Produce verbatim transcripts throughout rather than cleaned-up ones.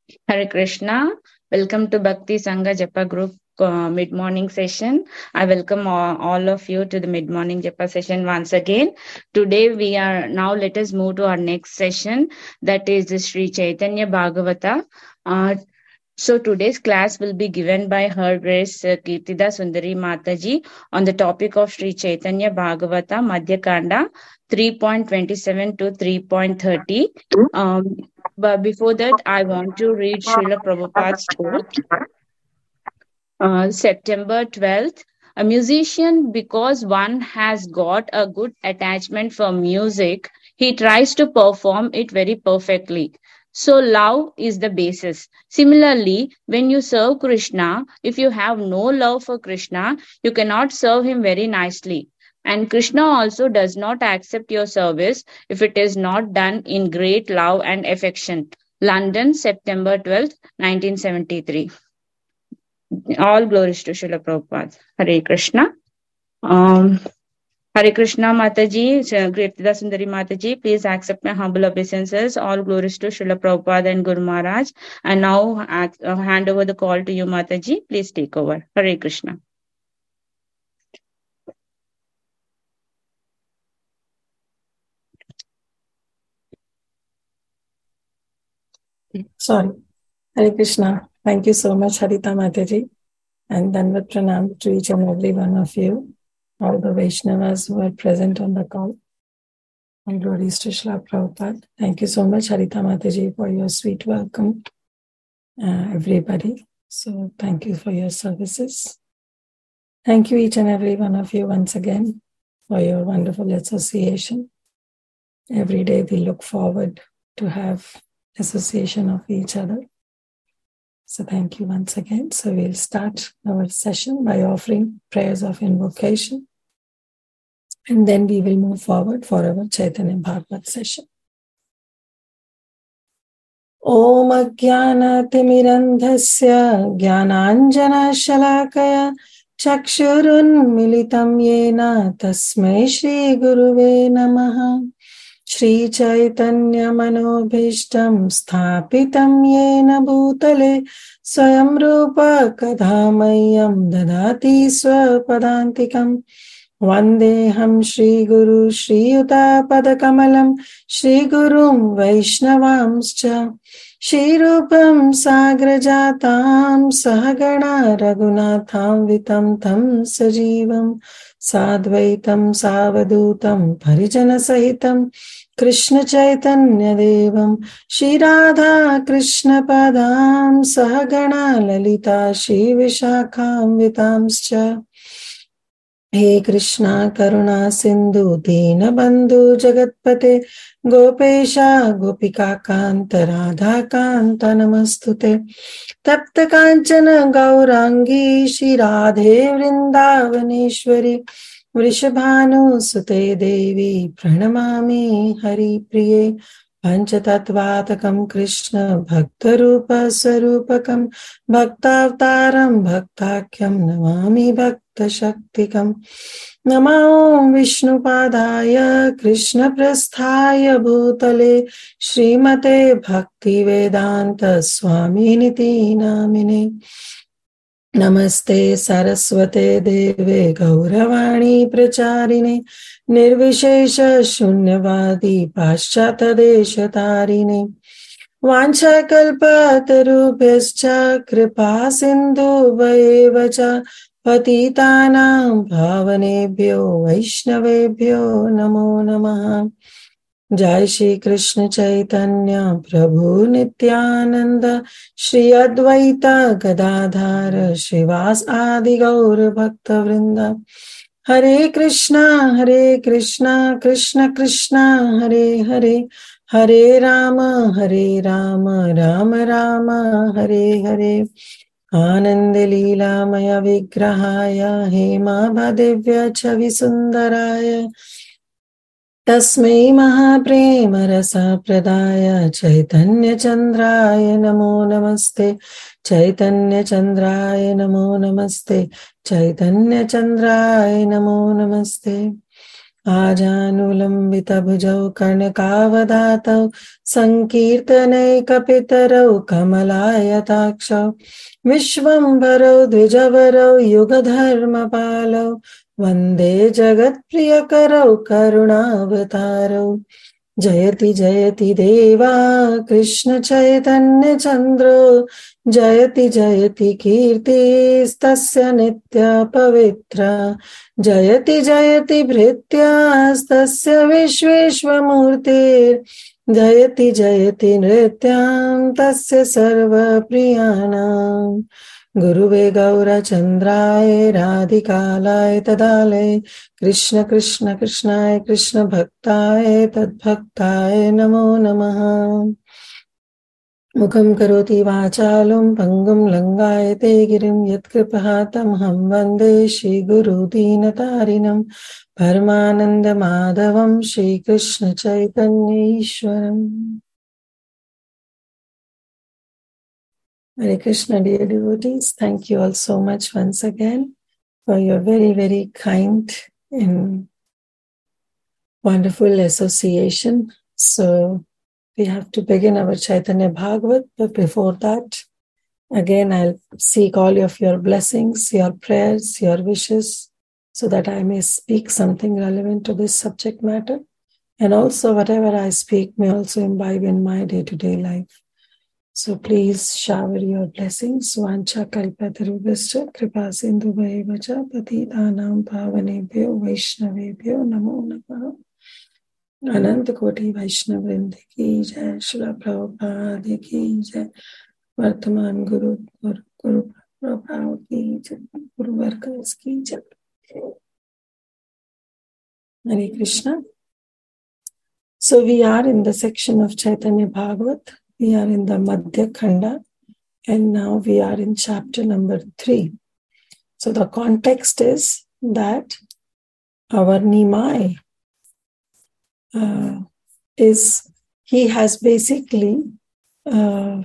Hare Krishna. Welcome to Bhakti Sangha Japa Group uh, mid morning session. I welcome all, all of you to the mid morning Japa session once again. Today we are now let us move to our next session, that is the Sri Chaitanya Bhagavata. Uh, so today's class will be given by Her Grace uh, Kirtida Sundari Mataji on the topic of Sri Chaitanya Bhagavata Madhya Kanda three point twenty-seven to three point thirty. Um, but before that, I want to read Srila Prabhupada's quote. Uh, September twelfth. A musician, because one has got a good attachment for music, he tries to perform it very perfectly. So, love is the basis. Similarly, when you serve Krishna, if you have no love for Krishna, you cannot serve him very nicely. And Krishna also does not accept your service if it is not done in great love and affection. London, September twelfth, nineteen seventy-three. All glories to Srila Prabhupada. Hare Krishna. Um, Hare Krishna Mataji, Kirtida Sundari Mataji, please accept my humble obeisances. All glories to Srila Prabhupada and Guru Maharaj. And now uh, hand over the call to you, Mataji. Please take over. Hare Krishna. Sorry. Hare Krishna. Thank you so much, Harita Mataji. And Danvat Pranam to each and every one of you, all the Vaishnavas who are present on the call. And glories to Srila Prabhupada. Thank you so much, Harita Mataji, for your sweet welcome, uh, everybody. So thank you for your services. Thank you each and every one of you once again for your wonderful association. Every day we look forward to have association of each other. So thank you once again. So we'll start our session by offering prayers of invocation. And then we will move forward for our Chaitanya Bhagavat session. Om Ajnana Timirandhasya Jnananjana Shalakaya Chakshurun Militam Yena Tasmai Shri Guruve Namaha. Shri Chaitanya Manobhishtam Sthapitam Yena Bhutale Swayam Rupa Kadhamayam Dadati Swapadantikam Vandeham Shri Guru Shri Yuta Padakamalam Shri Gurum Vaishnavamscha Shri Rupam Sagrajatam Sahagana Raghunatham Vitam Tam Sajivam Sadvaitam Savadutam Parijana Sahitam Krishna Chaitanya Devam Shri Radha Krishna Padam Sahagana Lalita Shri Vishakham Vitamscha. He Krishna Karuna Sindhu Dina Bandhu Jagatpate Gopesha Gopika Kanta Radha Kanta Namastute Tapta Kanchana Gaurangi Shri Radhe Vrindavaneshwari Vrishabhanu Sute Devi Pranamami Hari Priye Panchatattvatakam Krishna Bhaktarupa Sarupakam Bhaktavtaram Bhaktakyam Namami Bhakta Shaktikam Namo Vishnu Padaya Krishna Prasthaya Bhutale Srimate Bhakti Vedanta Swami Niti Namine Namaste Saraswate Deve Gauravani Pracharine Nirvishesha Shunyavadi Paschata Deshatarine Vancha Kalpatarubhyascha Kripa Sindhu Vaevacha Patitanam Bhavanebhyo Vaishnavebhyo Namo Namaha. Jai Shri Krishna Chaitanya Prabhu Nityananda Shri Advaita Gadadhara Shrivas Adi Gaur Bhakta Vrinda. Hare Krishna Hare Krishna Krishna Krishna Hare Hare Hare Rama Hare Rama Rama Rama Hare Hare. Ananda Leela Maya Vigrahaya Hema Bhadevya Chavi Sundaraya Tasmai Mahaprema Rasa Pradaya Chaitanya Chandraya Namo Namaste Chaitanya Chandraya Namo Namaste Chaitanya Chandraya Namo Namaste. आजानुलम्बितभुजौ कर्णकावदातौ सङ्कीर्तनैकपितरौ कमलायताक्षौ विश्वम्भरौ द्विजवरौ युगधर्मपालौ वन्दे जगत्प्रियकरौ करुणावतारौ जयति जयति देवा कृष्ण चैतन्य चन्द्रो जयति जयति कीर्तिस्तस्य नित्या पवित्रा जयति जयति भृत्यास्तस्य विश्वेश्वमूर्तिर् जयति जयति नृत्यां तस्य सर्वप्रियाणाम् गुरुवे गौरचन्द्राय राधिकालाय तदालय कृष्ण कृष्ण कृष्णाय कृष्ण भक्ताय तद्भक्ताय नमो नमः मुखं करोति वाचालं पङ्गुं लङ्घयते गिरिं यत्कृपातमहं वन्दे श्रीगुरुदीनतारिणं परमानन्दमाधवं श्रीकृष्ण चैतन्य ईश्वरम् Hare Krishna, dear devotees. Thank you all so much once again for your very, very kind and wonderful association. So we have to begin our Chaitanya Bhagavat, but before that, again, I'll seek all of your blessings, your prayers, your wishes, so that I may speak something relevant to this subject matter. And also whatever I speak may also imbibe in my day-to-day life. So please shower your blessings. Vancha kalpatarubhascha kripa sindhu bhaivacha patitanam pavanebhyo vaishnavebhyo namo namaha. Ananta Koti Vaishnavrinda ki jai, Srila Prabhupada ki jai, Vartaman Guru Guru Guru Prabhupada ki jai, Guru Varkas ki jai. Hare Krishna. So we are in the section of Chaitanya Bhagavat. We are in the Madhya Khanda, and now we are in chapter number three. So the context is that our Nimai uh, is, he has basically, uh,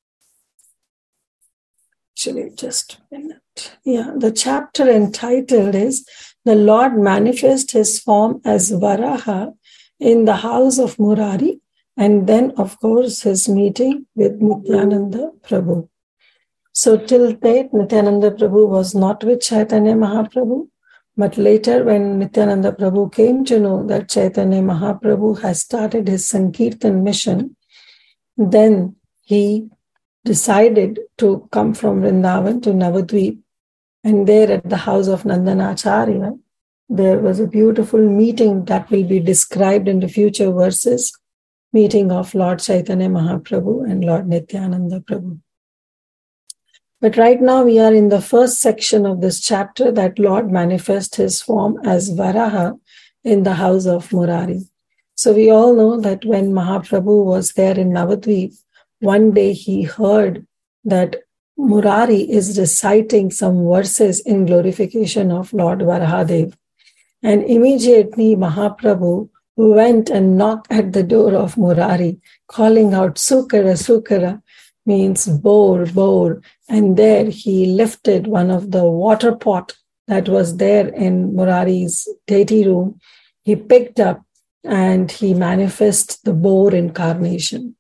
actually just a minute. Yeah, the chapter entitled is The Lord Manifests His Form as Varaha in the House of Murari. And then, of course, his meeting with Nityananda Prabhu. So till date, Nityananda Prabhu was not with Chaitanya Mahaprabhu. But later, when Nityananda Prabhu came to know that Chaitanya Mahaprabhu has started his Sankirtan mission, then he decided to come from Vrindavan to Navadvip. And there at the house of Nandanacharya, there was a beautiful meeting that will be described in the future verses. Meeting of Lord Chaitanya Mahaprabhu and Lord Nityananda Prabhu. But right now we are in the first section of this chapter that Lord manifests his form as Varaha in the house of Murari. So we all know that when Mahaprabhu was there in Navadvip, one day he heard that Murari is reciting some verses in glorification of Lord Varahadev. And immediately Mahaprabhu went and knocked at the door of Murari, calling out, Sukara, Sukara, means boar, boar. And there he lifted one of the water pot that was there in Murari's deity room. He picked up and he manifested the boar incarnation.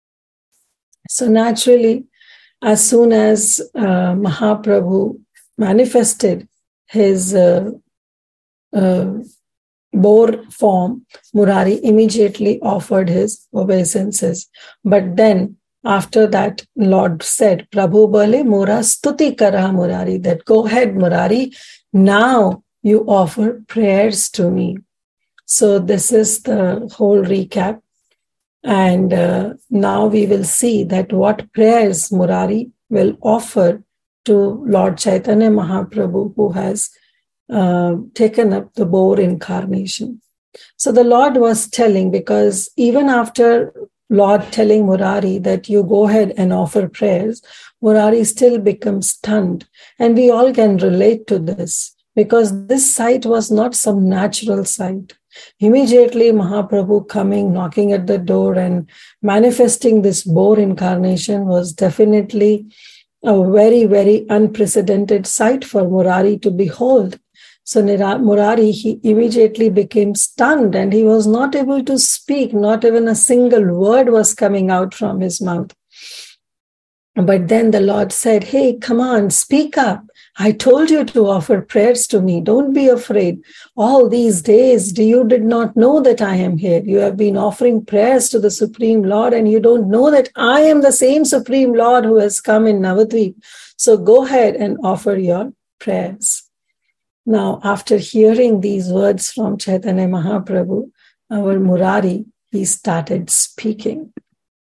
So naturally, as soon as uh, Mahaprabhu manifested his uh, uh, boar form, Murari immediately offered his obeisances. But then, after that, Lord said, Prabhu bole mora stuti kara Murari, that go ahead, Murari, now you offer prayers to me. So this is the whole recap. And uh, now we will see that what prayers Murari will offer to Lord Chaitanya Mahaprabhu, who has Uh, taken up the boar incarnation. So the Lord was telling, because even after Lord telling Murari that you go ahead and offer prayers, Murari still becomes stunned. And we all can relate to this, because this sight was not some natural sight. Immediately Mahaprabhu coming, knocking at the door and manifesting this boar incarnation was definitely a very, very unprecedented sight for Murari to behold. So Murari, he immediately became stunned and he was not able to speak. Not even a single word was coming out from his mouth. But then the Lord said, hey, come on, speak up. I told you to offer prayers to me. Don't be afraid. All these days, you did not know that I am here. You have been offering prayers to the Supreme Lord and you don't know that I am the same Supreme Lord who has come in Navadvip. So go ahead and offer your prayers. Now, after hearing these words from Chaitanya Mahaprabhu, our Murari, he started speaking.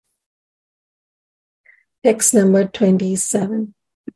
Text number twenty-seven.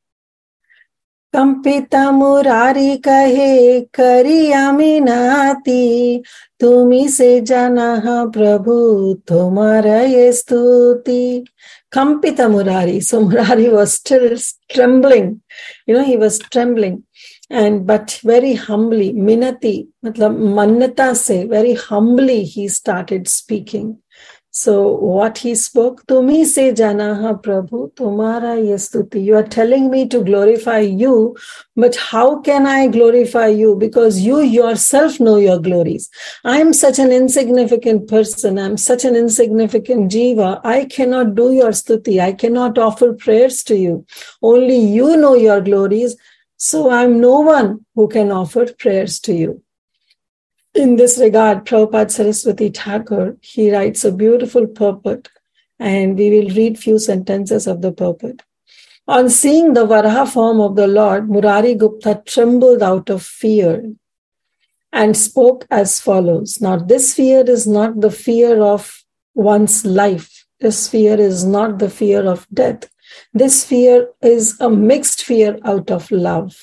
Kampita Murari kahe kariya minati, tumi se jana Prabhu tumara ye stuti. Kampita Murari. So Murari was still trembling. You know, he was trembling. And but very humbly, minati, matlab mannata se, very humbly he started speaking. So what he spoke, Tumi se janaha Prabhu, tumara yastuti. You are telling me to glorify you, but how can I glorify you? Because you yourself know your glories. I am such an insignificant person. I am such an insignificant jiva. I cannot do your stuti. I cannot offer prayers to you. Only you know your glories. So I'm no one who can offer prayers to you. In this regard, Prabhupada Saraswati Thakur, he writes a beautiful purport, and we will read few sentences of the purport. On seeing the Varaha form of the Lord, Murari Gupta trembled out of fear and spoke as follows. Now, this fear is not the fear of one's life. This fear is not the fear of death. This fear is a mixed fear out of love.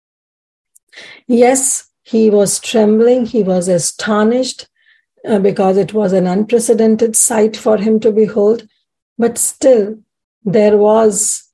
Yes, he was trembling, he was astonished uh, because it was an unprecedented sight for him to behold, but still there was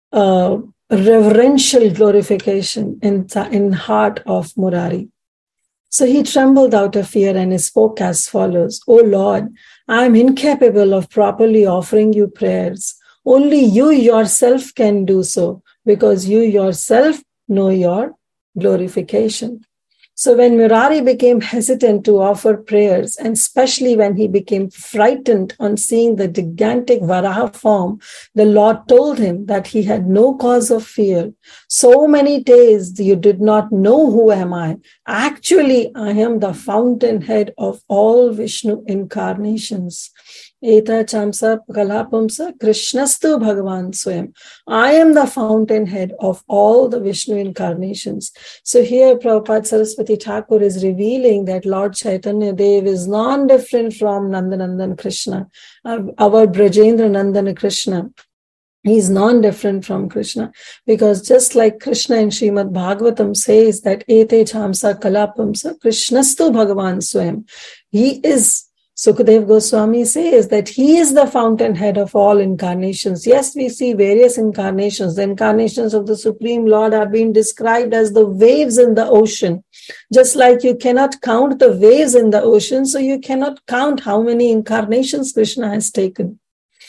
a reverential glorification in the in heart of Murari. So he trembled out of fear and he spoke as follows. O Lord, I am incapable of properly offering you prayers. Only you yourself can do so, because you yourself know your glorification. So when Murari became hesitant to offer prayers, and especially when he became frightened on seeing the gigantic Varaha form, the Lord told him that he had no cause of fear. So many days you did not know who am I. Actually, I am the fountainhead of all Vishnu incarnations. Eta chamsa kalapamsa Krishnastu Bhagavan Swayam. I am the fountainhead of all the Vishnu incarnations. So here Prabhupada Saraswati Thakur is revealing that Lord Chaitanya Dev is non-different from Nandanandan Krishna, our Brajendra Nandana Krishna. He is non-different from Krishna, because just like Krishna in Srimad Bhagavatam says that Ete chamsa kalapamsa Krishnastu Bhagavan Swayam. He is, Sukadev Goswami says that he is the fountainhead of all incarnations. Yes, we see various incarnations. The incarnations of the Supreme Lord are being described as the waves in the ocean. Just like you cannot count the waves in the ocean, so you cannot count how many incarnations Krishna has taken.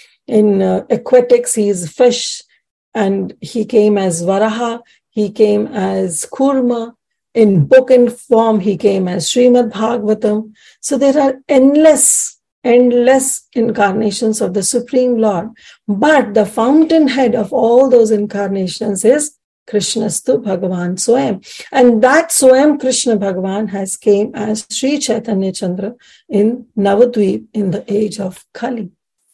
In uh, aquatics, he is fish, and he came as Varaha, he came as Kurma. In book and form, he came as Srimad Bhagavatam. So there are endless, endless incarnations of the Supreme Lord. But the fountainhead of all those incarnations is Krishnastu Bhagavan Swayam. And that Swayam Krishna Bhagavan has came as Sri Chaitanya Chandra in Navadvip in the age of Kali.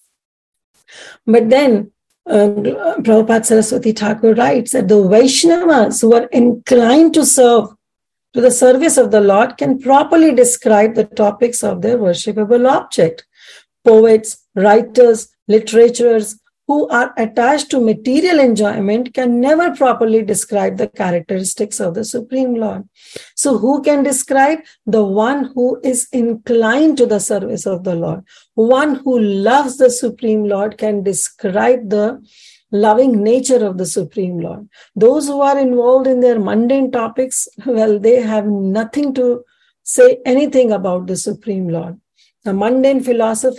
But then, Uh, Prabhupada Saraswati Thakur writes that the Vaishnavas who are inclined to serve, to the service of the Lord, can properly describe the topics of their worshipable object. Poets, writers, literatures who are attached to material enjoyment can never properly describe the characteristics of the Supreme Lord. So who can describe? The one who is inclined to the service of the Lord. One who loves the Supreme Lord can describe the loving nature of the Supreme Lord. Those who are involved in their mundane topics, well, they have nothing to say anything about the Supreme Lord. The mundane philosophers,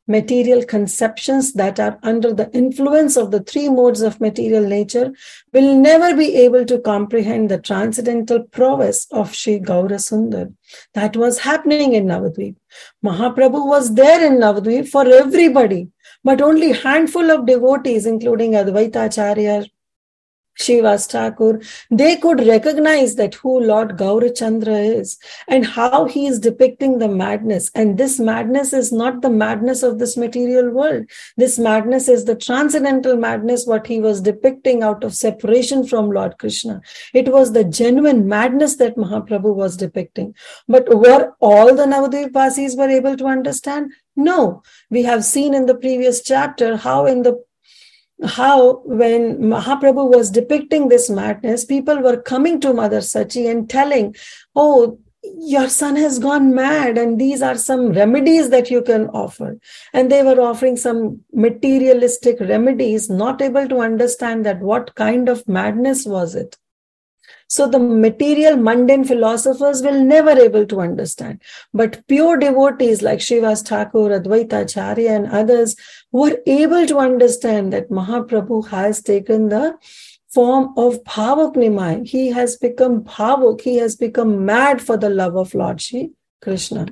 material conceptions that are under the influence of the three modes of material nature will never be able to comprehend the transcendental prowess of Sri Gaurasundar. That was happening in Navadvip. Mahaprabhu was there in Navadvip for everybody, but only a handful of devotees, including Advaita Acharya, Srivas Thakur, they could recognize that who Lord Gaurachandra is and how he is depicting the madness. And this madness is not the madness of this material world. This madness is the transcendental madness, what he was depicting out of separation from Lord Krishna. It was the genuine madness that Mahaprabhu was depicting. But were all the Navadvipasis were able to understand? No. We have seen in the previous chapter how in the how when Mahaprabhu was depicting this madness, people were coming to Mother Sachi and telling, oh, your son has gone mad and these are some remedies that you can offer. And they were offering some materialistic remedies, not able to understand that what kind of madness was it. So the material mundane philosophers will never able to understand. But pure devotees like Srivas Thakur, Advaita Acharya and others were able to understand that Mahaprabhu has taken the form of Bhavuk Nimai. He has become Bhavuk. He has become mad for the love of Lord Shri Krishna.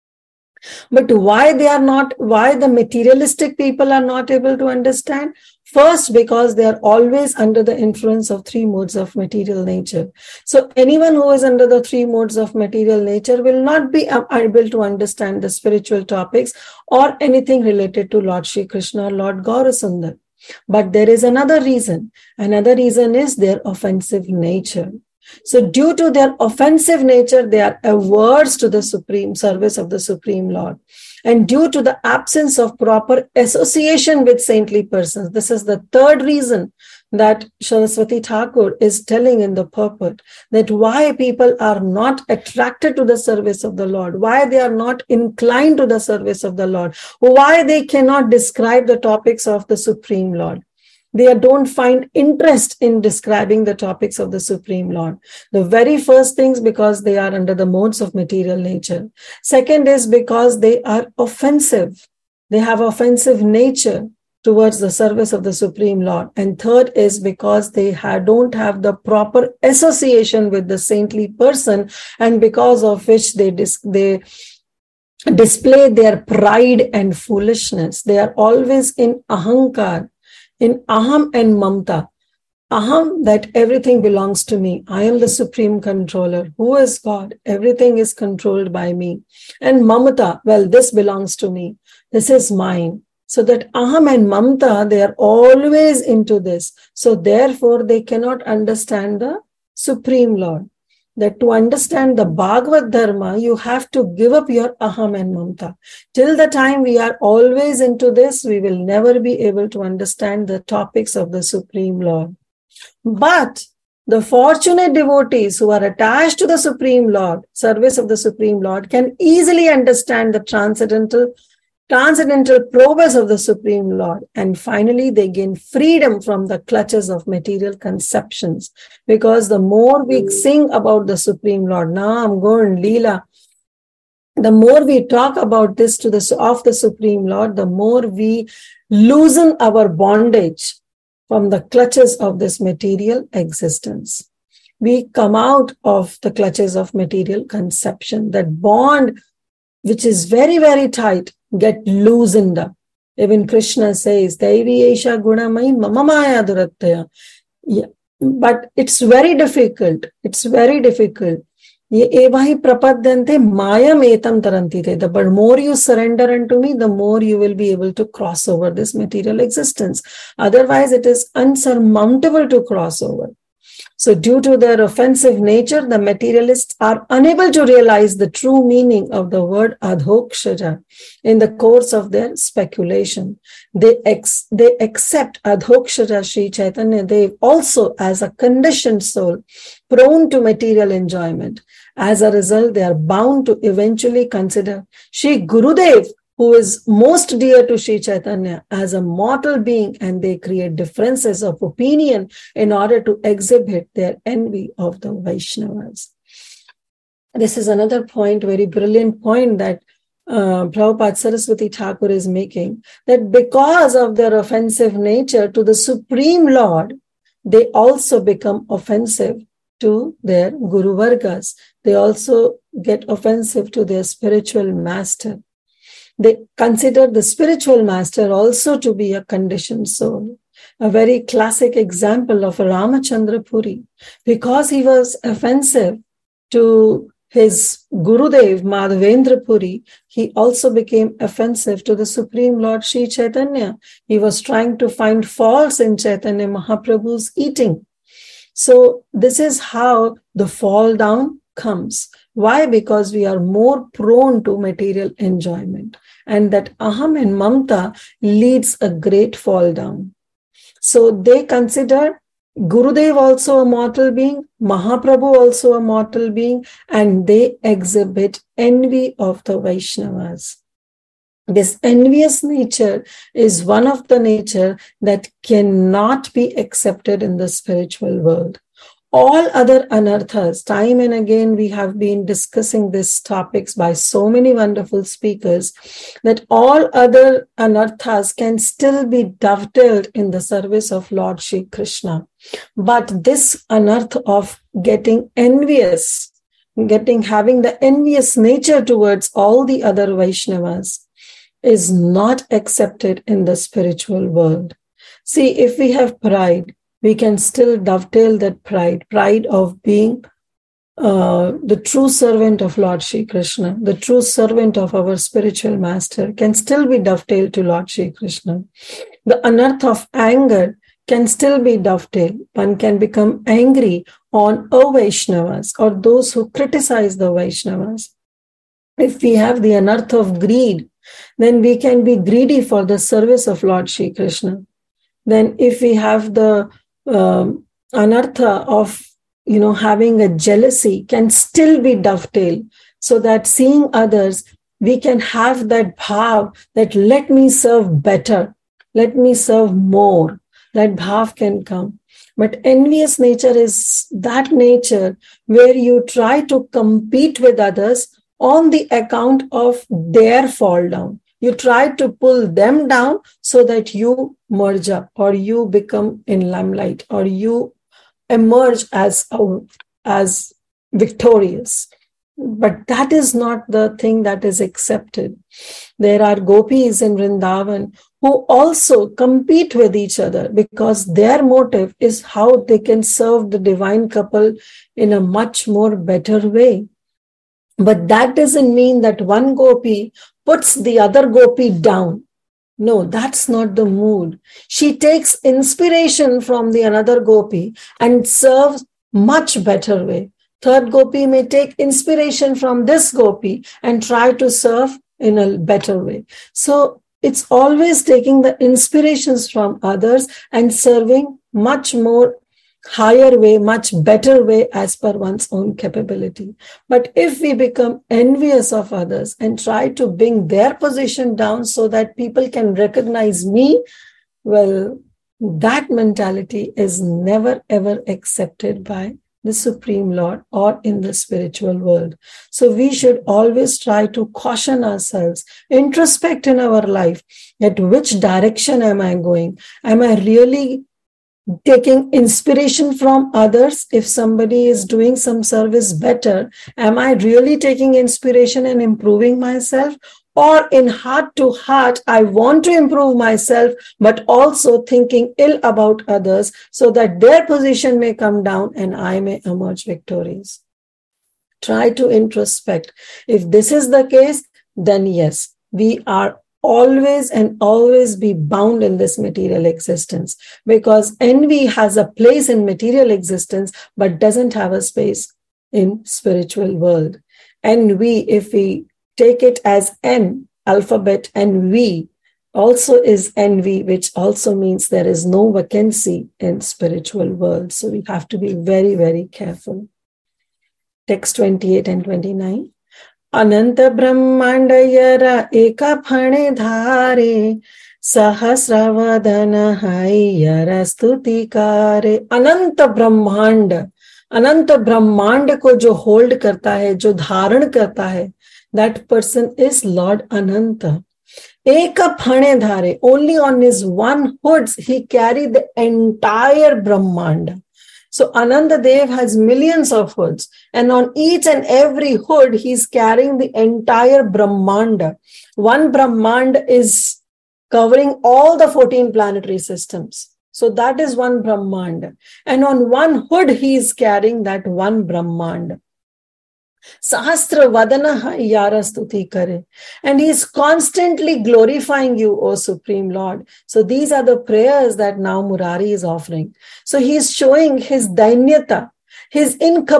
But why they are not, why the materialistic people are not able to understand? First, because they are always under the influence of three modes of material nature. So anyone who is under the three modes of material nature will not be able to understand the spiritual topics or anything related to Lord Shri Krishna or Lord Gaurasundar. But there is another reason. Another reason is their offensive nature. So due to their offensive nature, they are averse to the supreme service of the Supreme Lord. And due to the absence of proper association with saintly persons, this is the third reason that Saraswati Thakur is telling in the purport, that why people are not attracted to the service of the Lord, why they are not inclined to the service of the Lord, why they cannot describe the topics of the Supreme Lord. They don't find interest in describing the topics of the Supreme Lord. The very first things, because they are under the modes of material nature. Second is because they are offensive. They have offensive nature towards the service of the Supreme Lord. And third is because they ha- don't have the proper association with the saintly person, and because of which they dis- they display their pride and foolishness. They are always in ahankar, in aham and mamta. Aham, that everything belongs to me. I am the supreme controller. Who is God? Everything is controlled by me. And mamata, well, this belongs to me. This is mine. So that aham and mamta, they are always into this. So therefore, they cannot understand the Supreme Lord. That to understand the Bhagavad Dharma, you have to give up your aham and mamta. Till the time we are always into this, we will never be able to understand the topics of the Supreme Lord. But the fortunate devotees who are attached to the Supreme Lord, service of the Supreme Lord, can easily understand the transcendental transcendental prowess of the Supreme Lord. And finally, they gain freedom from the clutches of material conceptions. Because the more we sing about the Supreme Lord, Naam, Gun, Leela, the more we talk about this to the of the Supreme Lord, the more we loosen our bondage from the clutches of this material existence. We come out of the clutches of material conception. That bond, which is very, very tight, get loosened up. Even Krishna says, Daivi Esha Gunamai Mamamaya Durattaya. Yeah. But it's very difficult. It's very difficult. Ye evahi prapadyante mayam etam tarantite. The but more you surrender unto me, the more you will be able to cross over this material existence. Otherwise, it is unsurmountable to cross over. So due to their offensive nature, the materialists are unable to realize the true meaning of the word adhokshara in the course of their speculation. They, ex- they accept adhokshara Sri Chaitanya Dev also as a conditioned soul, prone to material enjoyment. As a result, they are bound to eventually consider Sri Gurudev, who is most dear to Sri Chaitanya, as a mortal being, and they create differences of opinion in order to exhibit their envy of the Vaishnavas. This is another point, very brilliant point, that uh, Prabhupada Saraswati Thakur is making, that because of their offensive nature to the Supreme Lord, they also become offensive to their Guru Vargas. They also get offensive to their spiritual master. They consider the spiritual master also to be a conditioned soul. A very classic example of Ramachandra Puri. Because he was offensive to his Gurudev Madhavendra Puri, he also became offensive to the Supreme Lord Sri Chaitanya. He was trying to find faults in Chaitanya Mahaprabhu's eating. So this is how the fall down comes. Why? Because we are more prone to material enjoyment. And that aham and mamta leads a great fall down. So they consider Gurudev also a mortal being, Mahaprabhu also a mortal being, and they exhibit envy of the Vaishnavas. This envious nature is one of the nature that cannot be accepted in the spiritual world. All other anarthas, time and again we have been discussing these topics by so many wonderful speakers, that all other anarthas can still be dovetailed in the service of Lord Shri Krishna. But this anartha of getting envious, getting having the envious nature towards all the other Vaishnavas is not accepted in the spiritual world. See, if we have pride, we can still dovetail that pride, pride of being uh, the true servant of Lord Shri Krishna, the true servant of our spiritual master can still be dovetailed to Lord Shri Krishna. The anartha of anger can still be dovetailed. One can become angry on Vaishnavas or those who criticize the Vaishnavas. If we have the anartha of greed, then we can be greedy for the service of Lord Shri Krishna. Then if we have the um, anartha of, you know, having a jealousy can still be dovetailed, so that seeing others, we can have that bhav that let me serve better, let me serve more. That bhav can come. But envious nature is that nature where you try to compete with others on the account of their fall down. You try to pull them down so that you merge up or you become in limelight or you emerge as, a, as victorious. But that is not the thing that is accepted. There are gopis in Vrindavan who also compete with each other because their motive is how they can serve the divine couple in a much more better way. But that doesn't mean that one gopi puts the other gopi down. No, that's not the mood. She takes inspiration from the another gopi and serves much better way. Third gopi may take inspiration from this gopi and try to serve in a better way. So it's always taking the inspirations from others and serving much more higher way, much better way as per one's own capability. But if we become envious of others and try to bring their position down so that people can recognize me, well, that mentality is never ever accepted by the Supreme Lord or in the spiritual world. So we should always try to caution ourselves, introspect in our life, at which direction am I going? Am I really taking inspiration from others? If somebody is doing some service better, am I really taking inspiration and improving myself? Or in heart to heart, I want to improve myself, but also thinking ill about others so that their position may come down and I may emerge victorious. Try to introspect. If this is the case, then yes, we are always and always be bound in this material existence, because envy has a place in material existence but doesn't have a space in spiritual world. Envy, if we take it as N, alphabet, and V also is envy, which also means there is no vacancy in spiritual world. So we have to be very, very careful. Text twenty-eight and twenty-nine. Ananta Brahmandayara eka phane dhare sahasravadana hayara stutikare. Ananta Brahmanda, अनंत ब्रह्मांड को जो hold करता है, जो धारण करता है, That person is Lord Ananta. Eka phane dhare, only on his one hood he carried the entire Brahmanda. So Ananda Dev has millions of hoods, and on each and every hood he's carrying the entire Brahmanda. One Brahmanda is covering all the fourteen planetary systems. So that is one Brahmanda. And on one hood he is carrying that one Brahmanda. Sahasra Vadana Yara Stuti Kare. And he is constantly glorifying you, O Supreme Lord. So these are the prayers that now Murari is offering. So he is showing his dainyata, his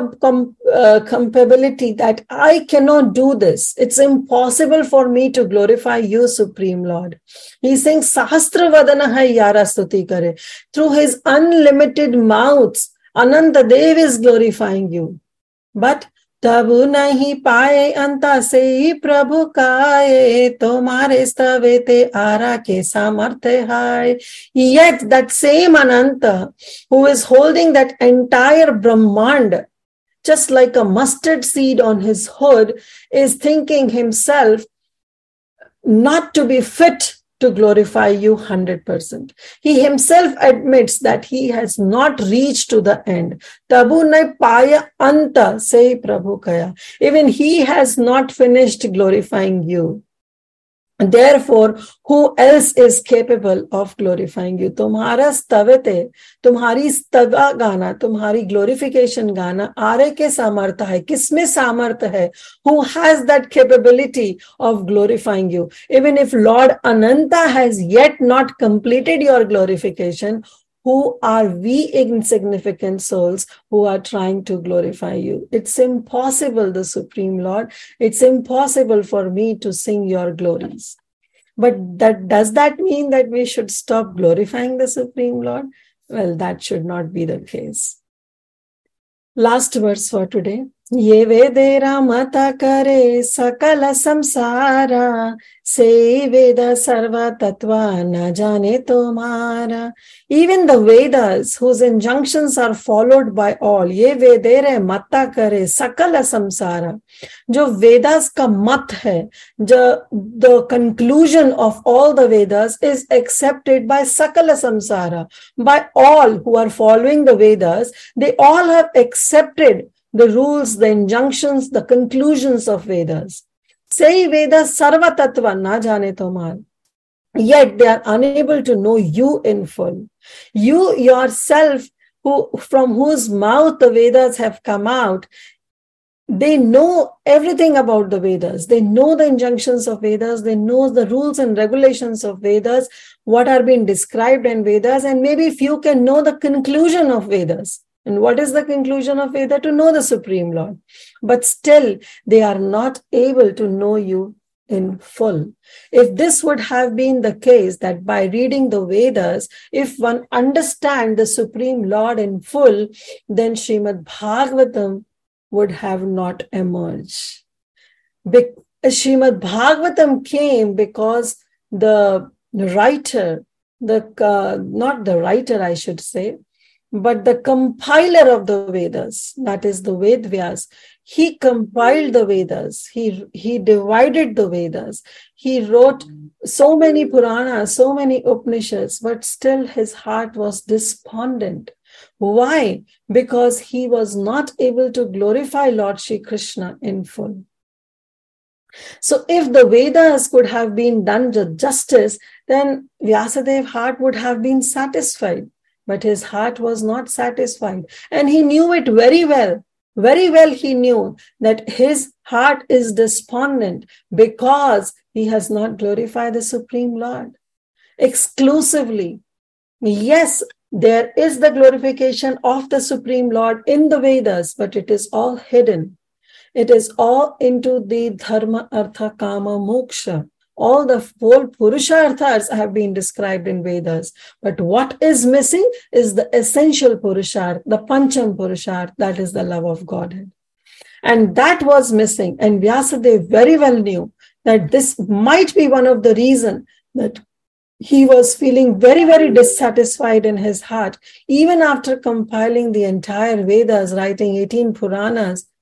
incapability, that I cannot do this. It's impossible for me to glorify you, Supreme Lord. He's saying, Sahasra Vadana Yara Stuti Kare. Through his unlimited mouths, Ananta Dev is glorifying you. But तबु नहीं पाए अंता से ही प्रभु काए तुम्हारे स्तवे ते आरा के सामर्थ्य हाय. Yet that same Ananta who is holding that entire Brahmand, just like a mustard seed on his hood, is thinking himself not to be fit to glorify you one hundred percent. He himself admits that he has not reached to the end. Tabu nai paya anta say Prabhu kaya. Even he has not finished glorifying you. Therefore, who else is capable of glorifying you? Tumhara stavate, tumhari stava gana, tumhari glorification gana, aare ke samartha hai, kisme samartha hai, who has that capability of glorifying you? Even if Lord Ananta has yet not completed your glorification, who are we insignificant souls who are trying to glorify you? It's impossible, the Supreme Lord. It's impossible for me to sing your glories. But that does that mean that we should stop glorifying the Supreme Lord? Well, that should not be the case. Last verse for today. Ye vedera mata kare sakala samsara se veda sarva tattva na jane tomara. Even the Vedas, whose injunctions are followed by all, ye vedere mata kare sakala samsara. Jo Vedas ka mat hai, jo, the conclusion of all the Vedas is accepted by sakala samsara. By all who are following the Vedas, they all have accepted the rules, the injunctions, the conclusions of Vedas. Say Vedas sarva tattva na jane tomar. Yet they are unable to know you in full. You yourself, who from whose mouth the Vedas have come out, they know everything about the Vedas. They know the injunctions of Vedas. They know the rules and regulations of Vedas, what are being described in Vedas, and maybe few can know the conclusion of Vedas. And what is the conclusion of Veda? To know the Supreme Lord. But still, they are not able to know you in full. If this would have been the case, that by reading the Vedas, if one understands the Supreme Lord in full, then Srimad Bhagavatam would have not emerged. Be- Srimad Bhagavatam came because the writer, the uh, not the writer, I should say, but the compiler of the Vedas, that is the Ved Vyas, he compiled the Vedas, he, he divided the Vedas, he wrote so many Puranas, so many Upanishads, but still his heart was despondent. Why? Because he was not able to glorify Lord Shri Krishna in full. So if the Vedas could have been done justice, then Vyasadev's heart would have been satisfied. But his heart was not satisfied. And he knew it very well. Very well he knew that his heart is despondent because he has not glorified the Supreme Lord exclusively. Yes, there is the glorification of the Supreme Lord in the Vedas, but it is all hidden. It is all into the dharma, artha, kama, moksha. All the four Purusharthas have been described in Vedas. But what is missing is the essential Purusharth, the Pancham Purusharth, that is the love of Godhead. And that was missing. And Vyasadeva very well knew that this might be one of the reasons that he was feeling very, very dissatisfied in his heart. Even after compiling the entire Vedas, writing eighteen Puranas,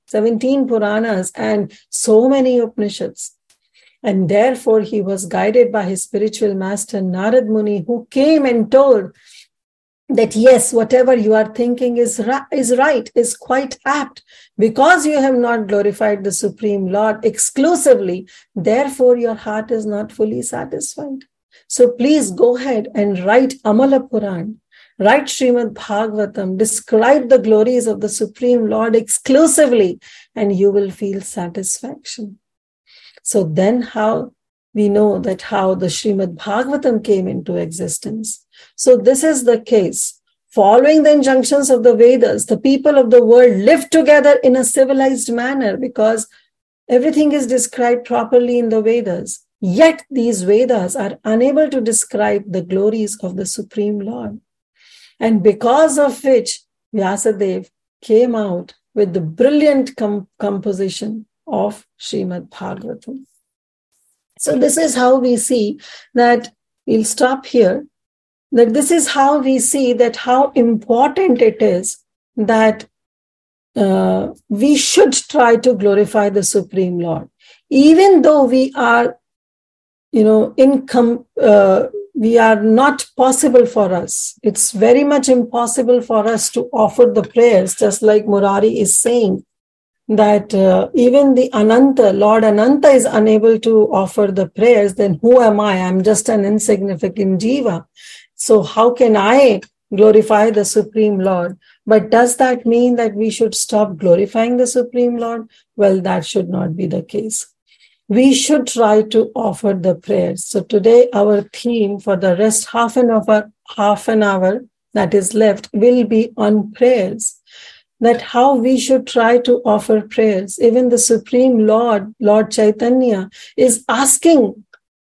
seventeen Puranas, and so many Upanishads. And therefore, he was guided by his spiritual master, Narad Muni, who came and told that, yes, whatever you are thinking is, ra- is right, is quite apt. Because you have not glorified the Supreme Lord exclusively, therefore your heart is not fully satisfied. So please go ahead and write Amala Puran, write Srimad Bhagavatam, describe the glories of the Supreme Lord exclusively, and you will feel satisfaction. So then how we know that how the Srimad Bhagavatam came into existence. So this is the case. Following the injunctions of the Vedas, the people of the world live together in a civilized manner because everything is described properly in the Vedas. Yet these Vedas are unable to describe the glories of the Supreme Lord. And because of which Vyasadeva came out with the brilliant com- composition of Srimad Bhagavatam. So this is how we see that, we'll stop here, that this is how we see that how important it is that uh, we should try to glorify the Supreme Lord. Even though we are, you know, income, uh, we are not possible for us. It's very much impossible for us to offer the prayers, just like Murari is saying, that uh, even the Ananta, Lord Ananta is unable to offer the prayers, then who am I? I'm just an insignificant jiva. So how can I glorify the Supreme Lord? But does that mean that we should stop glorifying the Supreme Lord? Well, that should not be the case. We should try to offer the prayers. So today our theme for the rest half an hour, half an hour that is left will be on prayers. That how we should try to offer prayers. Even the Supreme Lord, Lord Chaitanya, is asking,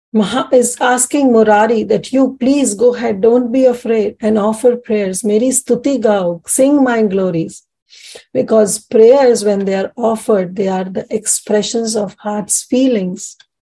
is asking Murari that you please go ahead, don't be afraid, and offer prayers. Meri stuti gao, sing my glories. Because prayers, when they are offered, they are the expressions of heart's feelings.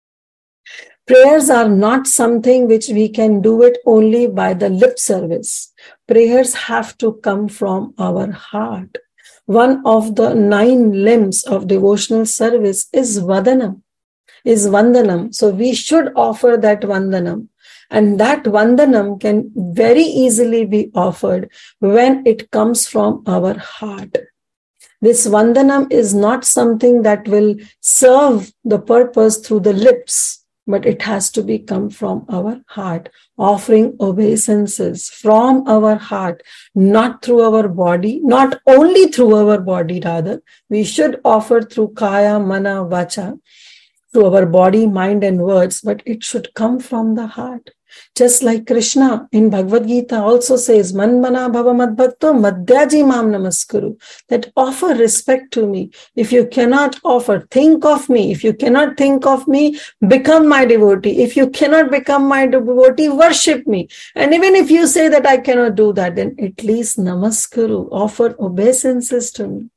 Prayers are not something which we can do it only by the lip service. Prayers have to come from our heart. One of the nine limbs of devotional service is Vadanam, is Vandanam. So we should offer that Vandanam. And that Vandanam can very easily be offered when it comes from our heart. This Vandanam is not something that will serve the purpose through the lips, but it has to be come from our heart, offering obeisances from our heart, not through our body, not only through our body rather. We should offer through kaya, mana, vacha, through our body, mind and words, but it should come from the heart. Just like Krishna in Bhagavad Gita also says, Man mana bhava madbhakto madhyaji mam namaskuru, that offer respect to me. If you cannot offer, think of me. If you cannot think of me, become my devotee. If you cannot become my devotee, worship me. And even if you say that I cannot do that, then at least namaskuru, offer obeisances to me.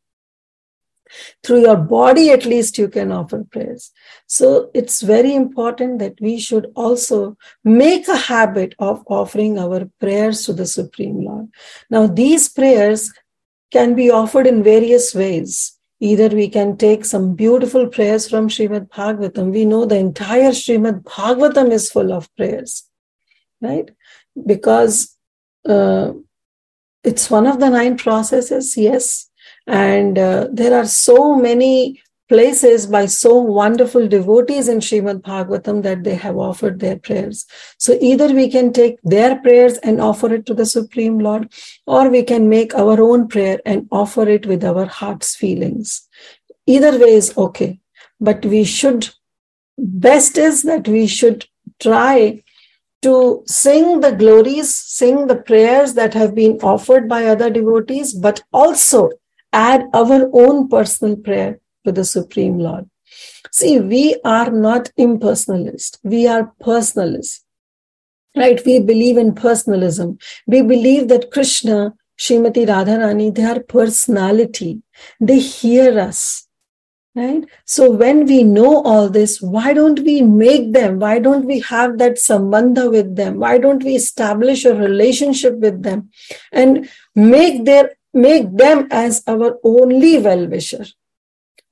Through your body, at least you can offer prayers. So it's very important that we should also make a habit of offering our prayers to the Supreme Lord. Now, these prayers can be offered in various ways. Either we can take some beautiful prayers from Srimad Bhagavatam. We know the entire Srimad Bhagavatam is full of prayers, right? Because uh, it's one of the nine processes, yes. And uh, there are so many places by so wonderful devotees in Srimad Bhagavatam that they have offered their prayers. So either we can take their prayers and offer it to the Supreme Lord, or we can make our own prayer and offer it with our heart's feelings. Either way is okay. But we should, best is that we should try to sing the glories, sing the prayers that have been offered by other devotees, but also add our own personal prayer to the Supreme Lord. See, we are not impersonalists. We are personalists, right? We believe in personalism. We believe that Krishna, Srimati Radharani, they are personality. They hear us, right? So when we know all this, why don't we make them? Why don't we have that sambandha with them? Why don't we establish a relationship with them and make their Make them as our only well-wisher?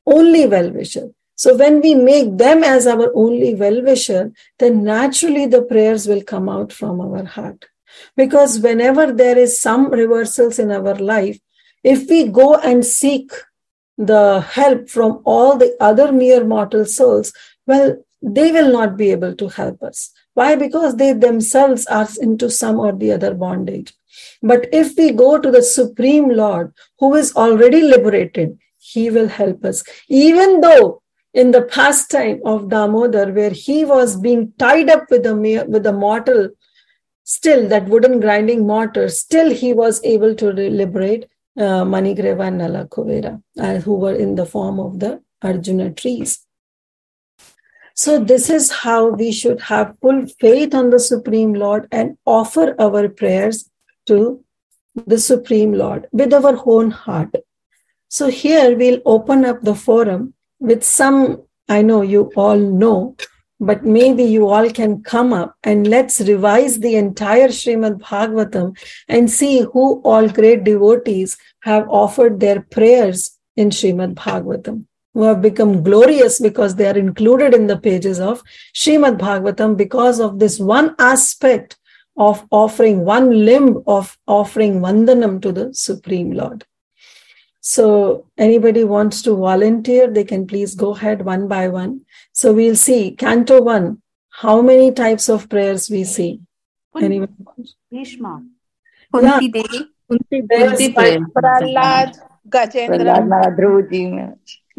only well-wisher. So when we make them as our only well-wisher, then naturally the prayers will come out from our heart. Because whenever there is some reversals in our life, if we go and seek the help from all the other mere mortal souls, well, they will not be able to help us. Why? Because they themselves are into some or the other bondage. But if we go to the Supreme Lord, who is already liberated, he will help us. Even though in the pastime of Damodar, where he was being tied up with a, with a mortal, still that wooden grinding mortar, still he was able to liberate uh, Manigreva and Nala Kuvera, uh, who were in the form of the Arjuna trees. So this is how we should have full faith on the Supreme Lord and offer our prayers to the Supreme Lord with our own heart. So here we'll open up the forum with some, I know you all know, but maybe you all can come up and let's revise the entire Srimad Bhagavatam and see who all great devotees have offered their prayers in Srimad Bhagavatam, who have become glorious because they are included in the pages of Srimad Bhagavatam because of this one aspect of offering, one limb of offering Vandanam to the Supreme Lord. So anybody wants to volunteer, they can please go ahead one by one. So we'll see, Canto one, how many types of prayers we see? Anyone? Bhishma. Kunti Devi. Kunti Devi. Prahlad. Gajendra. Dhruv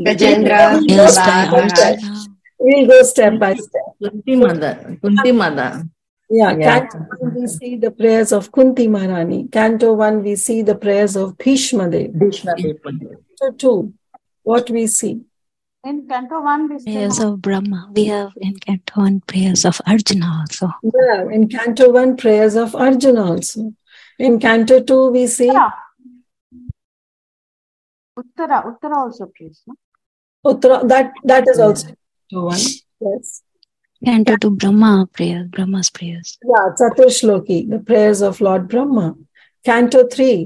Gajendra. We'll go step by step. Kunti Mother. Kunti Mother. Yeah, yeah. Canto one, we see the prayers of Kunti Maharani. Canto one, we see the prayers of Bhishma Dev. Bhishma Dev. Canto two, what we see? In Canto one, we see prayers of Brahma. We have in Canto one prayers of Arjuna also. Yeah, in Canto one, prayers of Arjuna also. In Canto two, we see Uttara. Uttara, Uttara also prays, no? Uttara, that, that is also Canto one. Yes. Canto two, Brahma prayers, Brahma's prayers. Yeah, Chatur Shloki, the prayers of Lord Brahma. Canto three.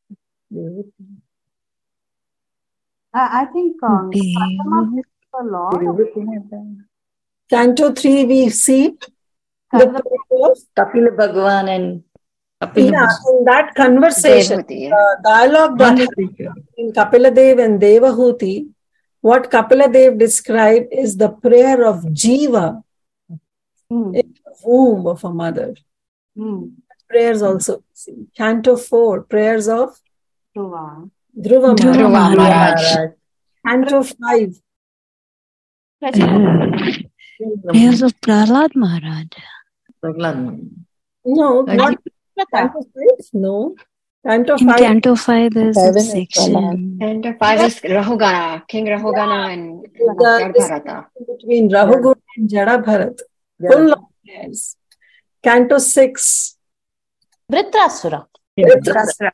I, I think um, the Lord. Canto three, we see the prayer of Kapila Bhagwan and Kapila yeah, in that conversation, Devahuti, uh, dialogue that happened between Kapila Dev and Devahuti, what Kapila Dev described is the prayer of Jiva Mm. in the womb of a mother. Mm. Prayers also. See. Canto four, prayers of Dhruva. Dhruva Dhruva Maharaj. Maharaj. Canto five. Prayers of Prahlad Maharaj. No, not Canto five. No. Canto In five. Canto five, there's a section. Canto five is Rahugana, King Rahugana and Jadbharata. Between Rahugana and Jada Bharat. Full of prayers. Canto six. Vritrasura. Vritrasura.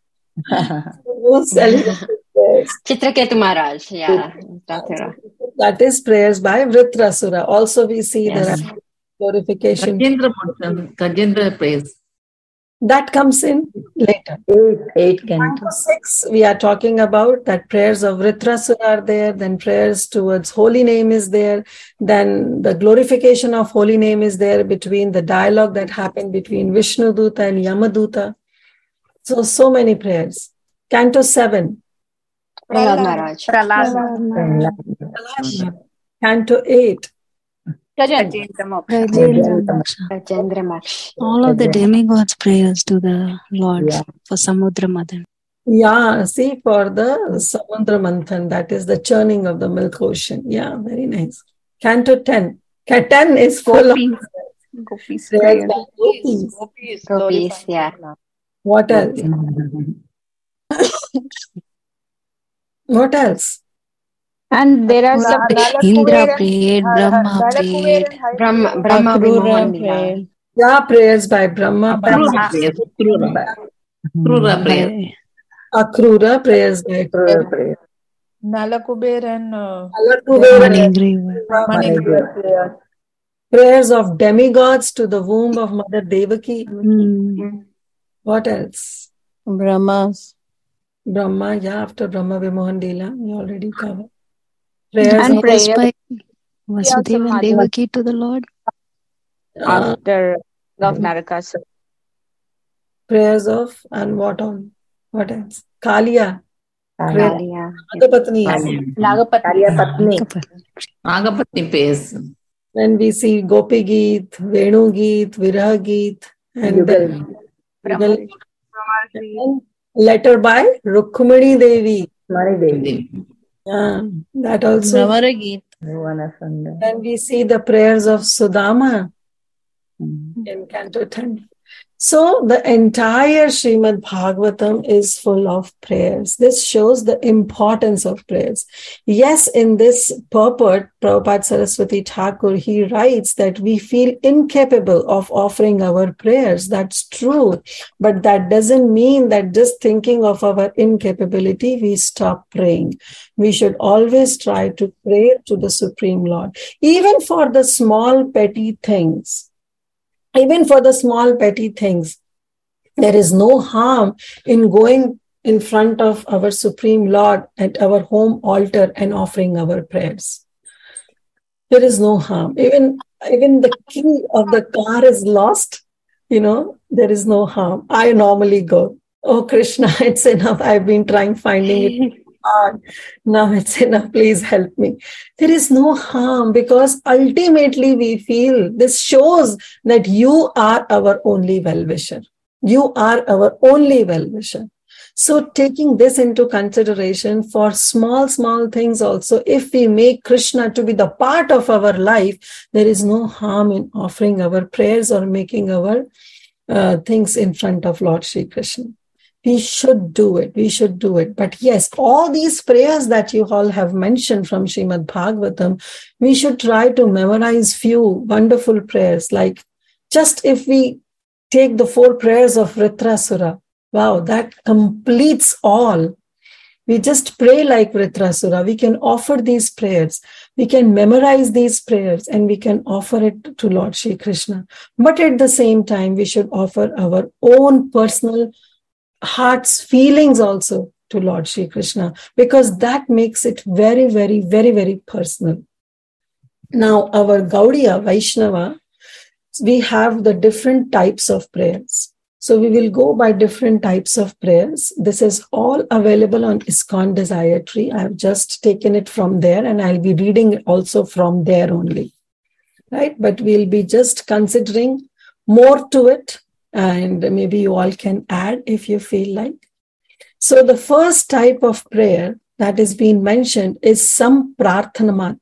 Chitraketu Maharaj, yeah. That is prayers by Vritrasura. Also we see yes. the glorification. Gajendra Gajendra praise. That comes in later. Eight, eight Canto six, we are talking about that prayers of Vritrasura are there, then prayers towards holy name is there, then the glorification of holy name is there between the dialogue that happened between Vishnu Duta and Yamaduta. So, so many prayers. Canto seven. Prahlad Maharaj. Prahlad. Canto eight. Gajendra Moksha. All of the demigods' prayers to the Lord yeah. for Samudra Manthan. Yeah, see, for the Samudra Manthan, that is the churning of the milk ocean. Yeah, very nice. Canto ten. ten is full of Gopis. Gopis. Gopis. Gopis, yeah. What else? What else? And there are some Indra prayed, Brahma prayed, Brahma, Brahma prayed. Yeah, prayers by Brahma. Akrura prayers. Akrura prayers. Akrura prayers by Akrura. Nalakuber and uh, Manigriva. Prayers of demigods to the womb of Mother Devaki. Mm. What else? Brahmas. Brahma, yeah, after Brahma Vimohan Leela, we already covered. Prayers And of, Prayers prayer. by Vasudeva and Devaki to the Lord. uh, After of Narakasura. prayers of, and what on? What else? Kalia. Prayer. Kalia. Nagapatni. Nagapatni. Kalia Patni. Kapal. Nagapatni praise. When we see Gopi Geet, Venu Geet, Viraha Geet, and then Brahma. and letter by Rukmini Devi. Mani Devi. Yeah, that also. Navaragit. Then we see the prayers of Sudama in Canto ten. So the entire Srimad Bhagavatam is full of prayers. This shows the importance of prayers. Yes, in this purport, Prabhupada Saraswati Thakur, he writes that we feel incapable of offering our prayers. That's true. But that doesn't mean that just thinking of our incapability, we stop praying. We should always try to pray to the Supreme Lord, even for the small petty things. Even for the small petty things, there is no harm in going in front of our Supreme Lord at our home altar and offering our prayers. There is no harm. Even, even the key of the car is lost, you know, there is no harm. I normally go, oh Krishna, it's enough. I've been trying finding it. God, now it's enough, please help me. There is no harm, because ultimately we feel this shows that you are our only well-wisher. You are our only well-wisher. So taking this into consideration for small, small things also, if we make Krishna to be the part of our life, there is no harm in offering our prayers or making our uh, things in front of Lord Shri Krishna. We should do it. We should do it. But yes, all these prayers that you all have mentioned from Srimad Bhagavatam, we should try to memorize few wonderful prayers. Like just if we take the four prayers of Vritrasura, wow, that completes all. We just pray like Vritrasura. We can offer these prayers. We can memorize these prayers and we can offer it to Lord Shri Krishna. But at the same time, we should offer our own personal heart's feelings also to Lord Shri Krishna, because that makes it very, very, very, very personal. Now, our Gaudiya Vaishnava, we have the different types of prayers. So we will go by different types of prayers. This is all available on ISKCON Desire Tree. I have just taken it from there and I'll be reading it also from there only. Right? But we'll be just considering more to it. And maybe you all can add if you feel like. So the first type of prayer that is being mentioned is Samprarthanatmika.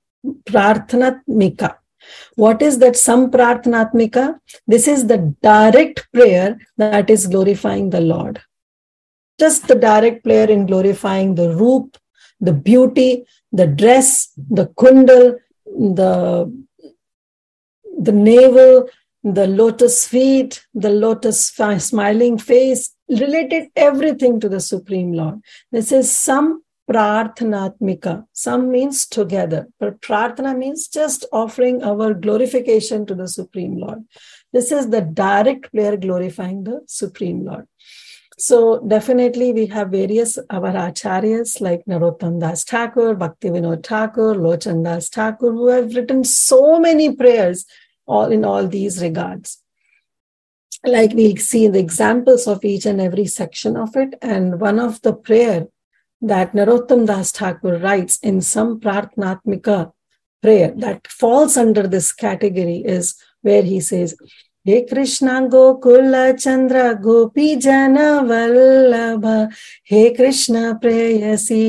What is that Samprarthanatmika? This is the direct prayer that is glorifying the Lord. Just the direct prayer in glorifying the roop, the beauty, the dress, the kundal, the, the navel, the lotus feet, the lotus smiling face, related everything to the Supreme Lord. This is Sam Prarthanatmika. Sam means together, but Prarthana means just offering our glorification to the Supreme Lord. This is the direct prayer glorifying the Supreme Lord. So definitely we have various our acharyas like Narottam Das Thakur, Bhaktivinoda Thakur, Lochan Das Thakur, who have written so many prayers all in all these regards. Like we'll see the examples of each and every section of it. And one of the prayer that Narottam Das Thakur writes in some Prarthanatmika prayer that falls under this category is where he says, He Krishna Gokula Chandra Gopi Jana Vallabha, He Krishna Prayasi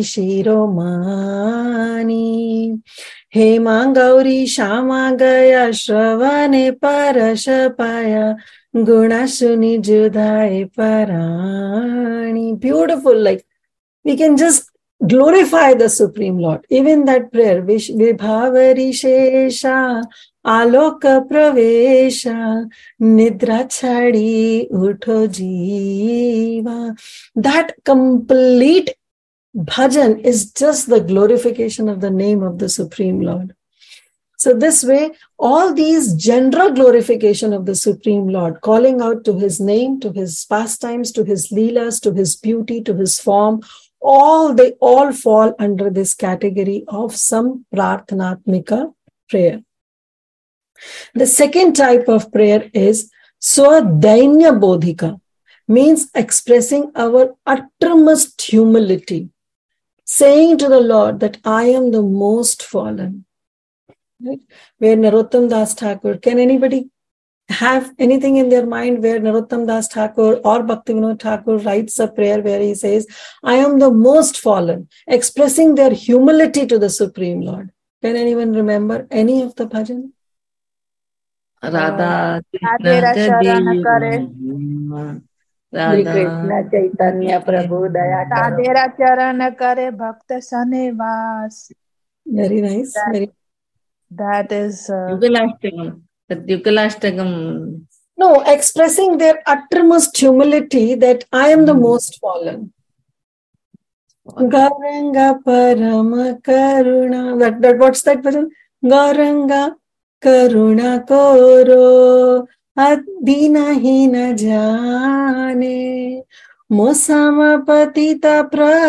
Shiromani, He Mangauri Shama Gaya Shravane Parashapaya, Gunashuni Judhai Parani. Beautiful, like we can just glorify the Supreme Lord. Even that prayer, Vibhavari Shesha, Aloka Pravesha, Nidra Chadi Utho Jiva. That complete bhajan is just the glorification of the name of the Supreme Lord. So this way, all these general glorification of the Supreme Lord, calling out to his name, to his pastimes, to his leelas, to his beauty, to his form, all they all fall under this category of some prarthanatmika prayer. The second type of prayer is swadainya bodhika, means expressing our uttermost humility, saying to the Lord that I am the most fallen. Right? Where Narottam Das Thakur, can anybody have anything in their mind where Narottam Das Thakur or Bhaktivinoda Thakur writes a prayer where he says, I am the most fallen, expressing their humility to the Supreme Lord? Can anyone remember any of the bhajan? Radha Radha Sharan Kare. Radha Krishna Chaitanya Prabhu Daya Karo. Radha Charan Kare Bhakta Sanivas. Very nice. That, Very. that is. Uh, Yugalastakam. That Yugalastakam. No, expressing their uttermost humility that I am the most fallen. Gauranga Parama Karuna. That, that, what's that bhajan? Gauranga Karuna Koro Adhina Hina Jane Mosama Patita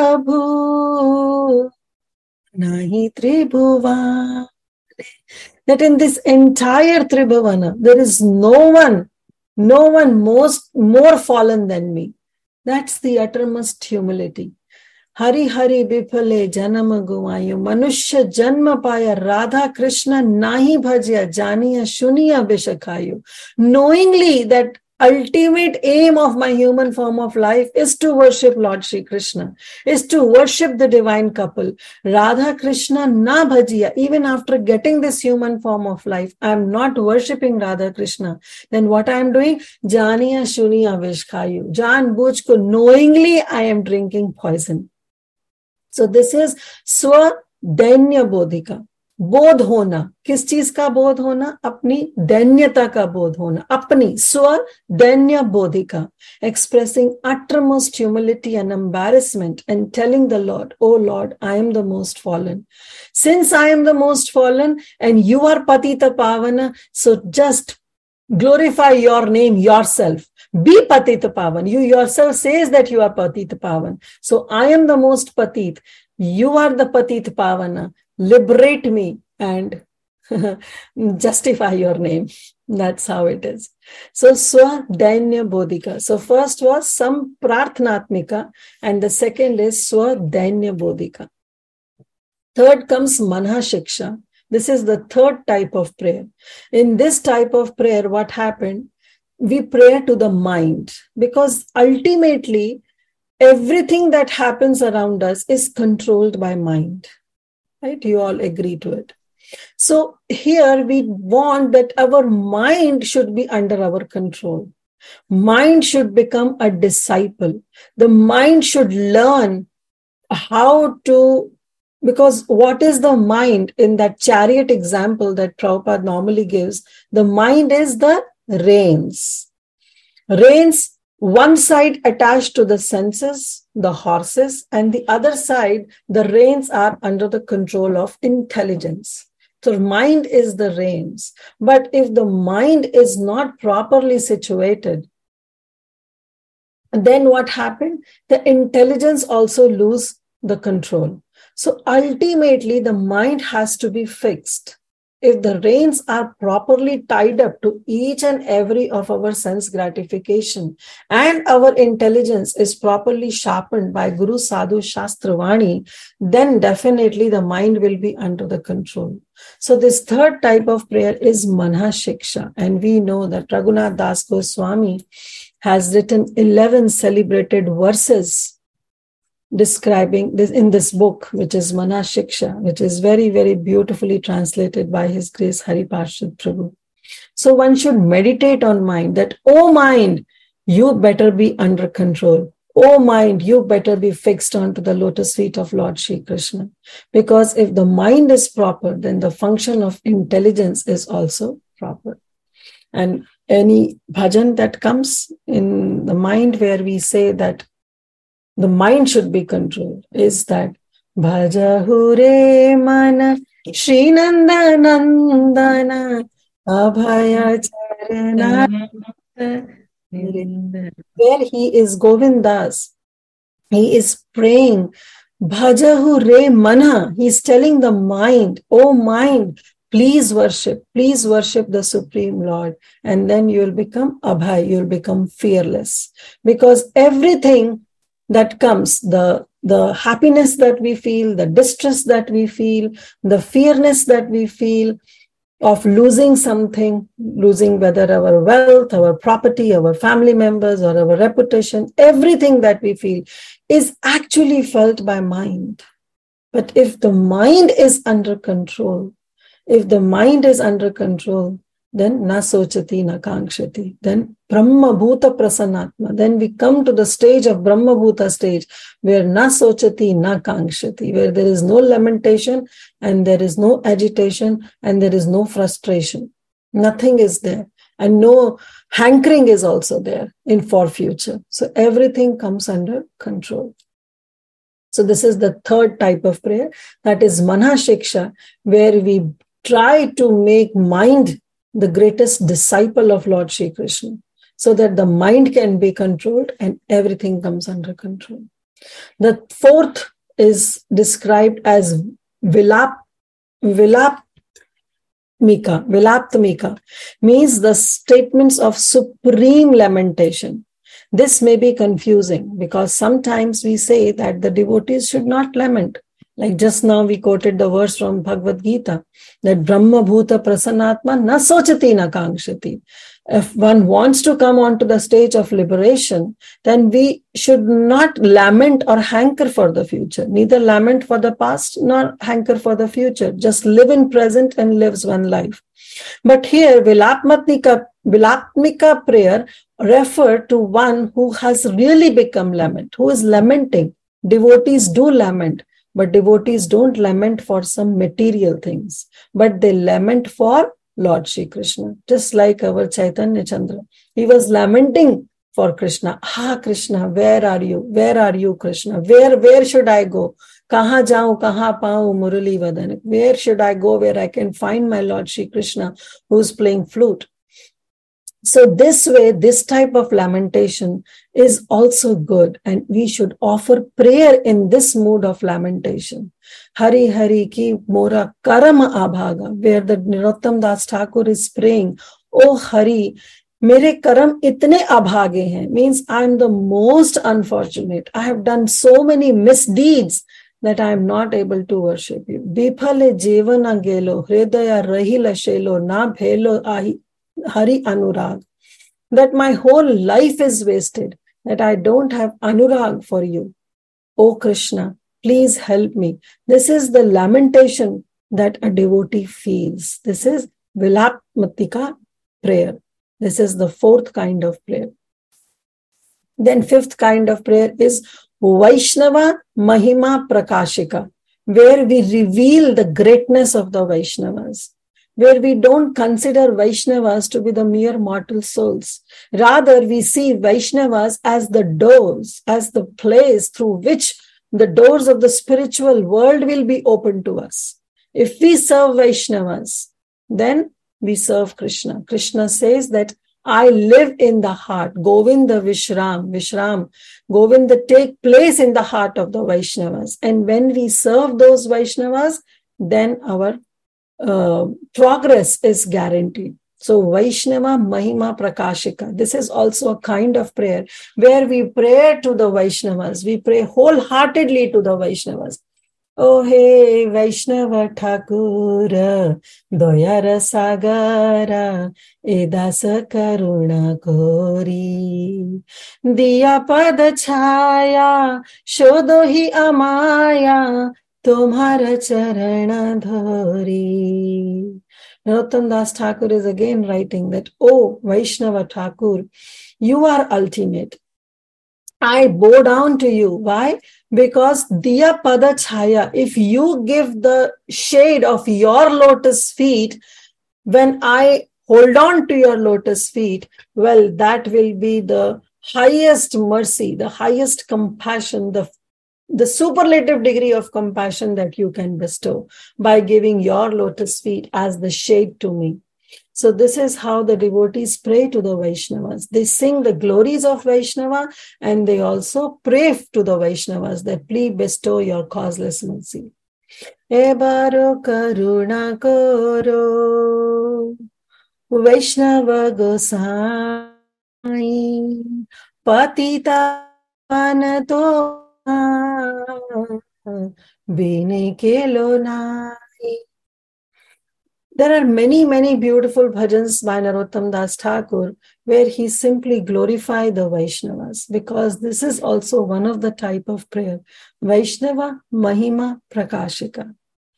Prabhu Nahi Tribhuvan. That in this entire Tribhuvana, there is no one, no one most more fallen than me. That's the uttermost humility. Hari Hari Bipale Janama Guvayu Manushya Janma Paya Radha Krishna Nahi Bhajya Janiya Shuniya Bishakayu. Knowingly that ultimate aim of my human form of life is to worship Lord Shri Krishna, is to worship the divine couple. Radha Krishna na bhajiya. Even after getting this human form of life, I am not worshipping Radha Krishna. Then what I am doing? Janiya Shuniya Vishkayu. Jan Bujko, knowingly I am drinking poison. So this is Swadainya Bodhika. बोध होना, किस चीज का बोध होना? अपनी दैन्यता का बोध होना, अपनी स्व दैन्य बोधिका, expressing uttermost humility and embarrassment and telling the Lord, oh Lord, I am the most fallen. Since I am the most fallen and you are Patita Pavana, so just glorify your name yourself. Be Patita Pavan. You yourself says that you are Patita Pavan. So I am the most Patit. You are the Patita Pavana. Liberate me and justify your name. That's how it is. So Swadainya Bodhika. So first was some Prarthanatmika and the second is Swadainya Bodhika. Third comes Manha Shiksha. This is the third type of prayer. In this type of prayer, what happened? We pray to the mind, because ultimately everything that happens around us is controlled by mind. Right? You all agree to it. So here we want that our mind should be under our control. Mind should become a disciple. The mind should learn how to, because what is the mind in that chariot example that Prabhupada normally gives? The mind is the reins. Reins, one side attached to the senses, the horses, and the other side, the reins are under the control of intelligence. So mind is the reins. But if the mind is not properly situated, then what happened? The intelligence also lose the control. So ultimately, the mind has to be fixed. If the reins are properly tied up to each and every of our sense gratification and our intelligence is properly sharpened by Guru Sadhu Shastra Vani, then definitely the mind will be under the control. So this third type of prayer is Manha Shiksha. And we know that Raghunath Das Goswami has written eleven celebrated verses describing this in this book, which is Manha Shiksha, which is very, very beautifully translated by His Grace Hari Parshad Prabhu. So one should meditate on mind that, oh mind, you better be under control. Oh mind, you better be fixed onto the lotus feet of Lord Shri Krishna. Because if the mind is proper, then the function of intelligence is also proper. And any bhajan that comes in the mind where we say that the mind should be controlled is that Bhajahu re mana Shri Nanda Nandana Abhaya Charana, where he is Govindas. He is praying, Bhajahu re mana. He's telling the mind, oh mind, please worship, please worship the Supreme Lord. And then you'll become abhay, you'll become fearless. Because everything that comes, the, the happiness that we feel, the distress that we feel, the fearness that we feel of losing something, losing whether our wealth, our property, our family members, or our reputation, everything that we feel is actually felt by mind. But if the mind is under control, if the mind is under control, then na sochati na kankshati. Then Brahma Bhuta Prasannatma. Then we come to the stage of Brahma Bhuta stage, where na sochati na kankshati, where there is no lamentation and there is no agitation and there is no frustration. Nothing is there. And no hankering is also there in for future. So everything comes under control. So this is the third type of prayer. That is Mana Shiksha, where we try to make mind the greatest disciple of Lord Shri Krishna, so that the mind can be controlled and everything comes under control. The fourth is described as Vilap, Vilap Mika, Vilaptamika, means the statements of supreme lamentation. This may be confusing because sometimes we say that the devotees should not lament. Like just now we quoted the verse from Bhagavad Gita, that Brahma Bhuta Prasannatma na sochati na kankshati. If one wants to come onto the stage of liberation, then we should not lament or hanker for the future. Neither lament for the past nor hanker for the future. Just live in present and lives one life. But here, Vilapmatmika, Vilapmika prayer refer to one who has really become lament, who is lamenting. Devotees do lament. But devotees don't lament for some material things, but they lament for Lord Shri Krishna. Just like our Chaitanya Chandra. He was lamenting for Krishna. Ah, Krishna, where are you? Where are you, Krishna? Where, where should I go? Kaha jaun, kaha paun, Murali Vadan. Where should I go where I can find my Lord Shri Krishna who's playing flute? So this way, this type of lamentation is also good, and we should offer prayer in this mood of lamentation. Hari Hari ki mora karama abhaga, where the Narottam Das Thakur is praying, Oh Hari, mere karam itne abhage hain, means I am the most unfortunate. I have done so many misdeeds that I am not able to worship you. Bifale jevana gelo, hridaya rahila shelo, na bhelo ahi. Hari Anurag, that my whole life is wasted, that I don't have Anurag for you. Oh Krishna, please help me. This is the lamentation that a devotee feels. This is Vilapmatika prayer. This is the fourth kind of prayer. Then fifth kind of prayer is Vaishnava Mahima Prakashika, where we reveal the greatness of the Vaishnavas, where we don't consider Vaishnavas to be the mere mortal souls. Rather, we see Vaishnavas as the doors, as the place through which the doors of the spiritual world will be open to us. If we serve Vaishnavas, then we serve Krishna. Krishna says that I live in the heart. Govinda Vishram, Vishram, Govinda take place in the heart of the Vaishnavas. And when we serve those Vaishnavas, then our Uh, progress is guaranteed. So Vaishnava Mahima Prakashika. This is also a kind of prayer where we pray to the Vaishnavas. We pray wholeheartedly to the Vaishnavas. Oh hey Vaishnava Thakura, Doyara Sagara, Edasa Karuna Kori, Diya Pada Chaya, Shodohi Amaya, Tumhara Charana Dhari. Narottam Das Thakur is again writing that, oh Vaishnava Thakur, you are ultimate. I bow down to you. Why? Because Diya Pada Chaya, if you give the shade of your lotus feet, when I hold on to your lotus feet, well, that will be the highest mercy, the highest compassion, the the superlative degree of compassion that you can bestow by giving your lotus feet as the shade to me. So this is how the devotees pray to the Vaishnavas. They sing the glories of Vaishnava and they also pray to the Vaishnavas that please bestow your causeless mercy. Ebaro karuna koro Vaishnava Gosai Patita Panato Bine Kelonai. There are many, many beautiful bhajans by Narottam Das Thakur where he simply glorifies the Vaishnavas, because this is also one of the type of prayer. Vaishnava Mahima Prakashika.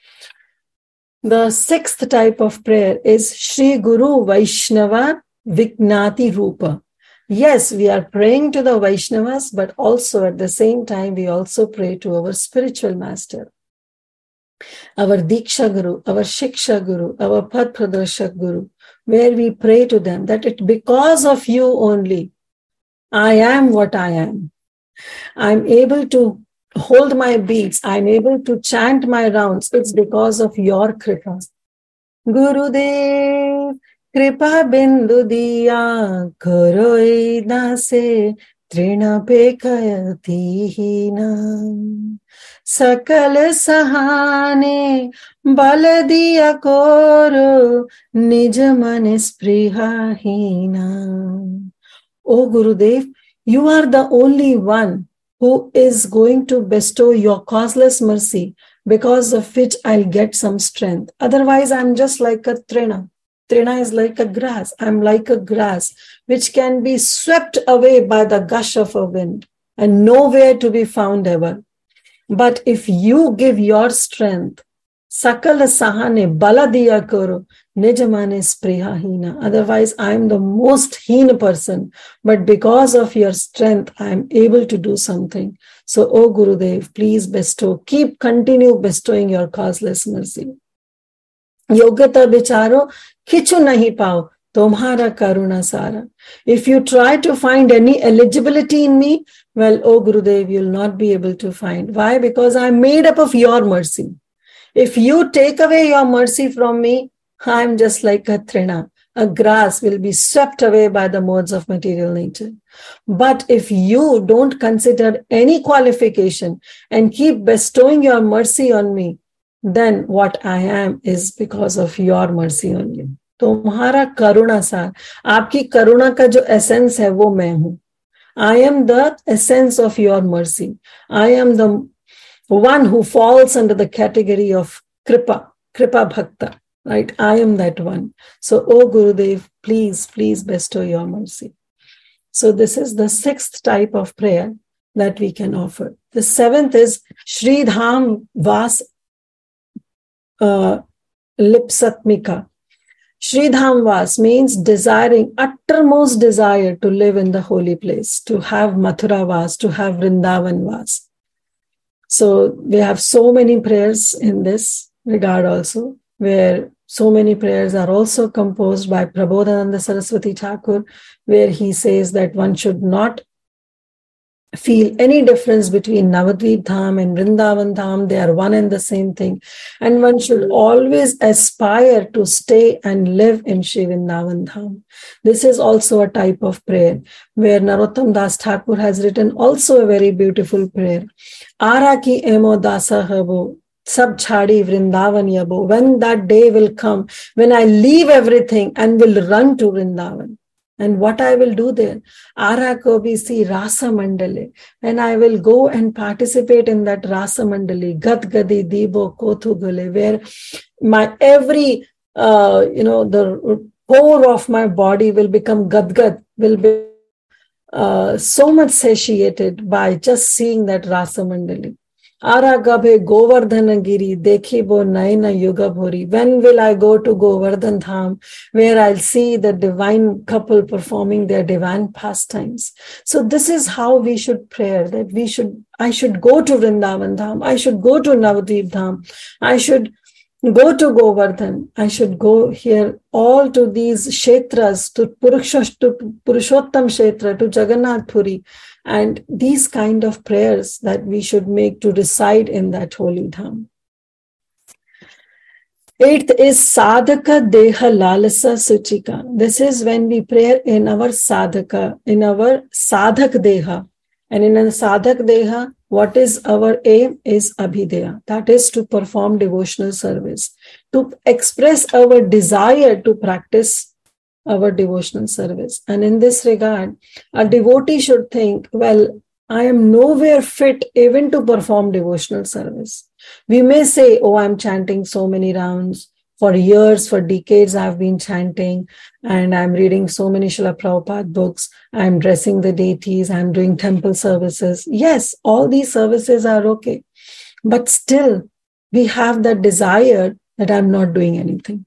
The sixth type of prayer is Shri Guru Vaishnava Vignati Rupa. Yes, we are praying to the Vaishnavas, but also at the same time, we also pray to our spiritual master, our Diksha Guru, our Shiksha Guru, our Pad Pradarshak Guru, where we pray to them that it because of you only, I am what I am. I'm able to hold my beats. I'm able to chant my rounds. It's because of your kripa. Gurudev, kripa bindu diya, karoi dase, trina pekayati hina. Sakal sahane, baladiya koro, nija mane spriha hina. O Gurudev, you are the only one who is going to bestow your causeless mercy, because of which I'll get some strength. Otherwise, I'm just like a trina. Trina is like a grass. I'm like a grass which can be swept away by the gush of a wind and nowhere to be found ever. But if you give your strength, sakala sahane baladiya koro, nijamane spriha hina. Otherwise, I am the most heen person. But because of your strength, I am able to do something. So, O Gurudev, please bestow, keep, continue bestowing your causeless mercy. Yogata bicharo, kichu nahi pao, tomhara karuna sara. If you try to find any eligibility in me, well, O Gurudev, you'll not be able to find. Why? Because I'm made up of your mercy. If you take away your mercy from me, I'm just like a trina. A grass will be swept away by the modes of material nature. But if you don't consider any qualification and keep bestowing your mercy on me, then what I am is because of your mercy only. Tumhara karuna sar. Aapki karuna ka jo essence hai, wo main hu. I am the essence of your mercy. I am the one who falls under the category of kripa, kripa bhakta, right? I am that one. So, O Gurudev, please, please bestow your mercy. So this is the sixth type of prayer that we can offer. The seventh is Shri Dham Vas uh, Lipsatmika. Shri Dham Vas means desiring, uttermost desire to live in the holy place, to have Mathura Vas, to have Vrindavan Vas. So we have so many prayers in this regard also, where so many prayers are also composed by Prabodhananda Saraswati Thakur, where he says that one should not feel any difference between Navadvip Dham and Vrindavan Dham. They are one and the same thing. And one should always aspire to stay and live in Shri Vrindavan Dham. This is also a type of prayer where Narottam Das Thakur has written also a very beautiful prayer. Ara ki emo dasa habo, sab chhadi Vrindavan yabo. When that day will come, when I leave everything and will run to Vrindavan. And what I will do there, Ara ko bhi si Rasa Mandale, and I will go and participate in that Rasa Mandali, Gad Gadi Dibo Kothu Gule, where my every, uh, you know, the core of my body will become Gad Gad, will be uh, so much satiated by just seeing that Rasa Mandali. Ara gabhe Govardhana Giri, dekhi bo naina yuga bhori. When will I go to Govardhan Dham, where I'll see the divine couple performing their divine pastimes? So this is how we should pray, that we should, I should go to Vrindavan Dham, I should go to Navadvip Dham, I should go to Govardhan, I should go here all to these kshetras, to, Purushosh, to Purushottam Kshetra, to Jagannath Puri, and these kind of prayers that we should make to reside in that holy dham. Eighth is Sadhaka Deha Lalasa Suchika. This is when we pray in our Sadhaka, in our Sadhak Deha. And in a Sadhak Deha, what is our aim is Abhideya. That is to perform devotional service, to express our desire to practice our devotional service. And in this regard, a devotee should think, well, I am nowhere fit even to perform devotional service. We may say, oh, I'm chanting so many rounds. For years, for decades, I've been chanting and I'm reading so many Srila Prabhupada books. I'm dressing the deities. I'm doing temple services. Yes, all these services are okay. But still, we have that desire that I'm not doing anything.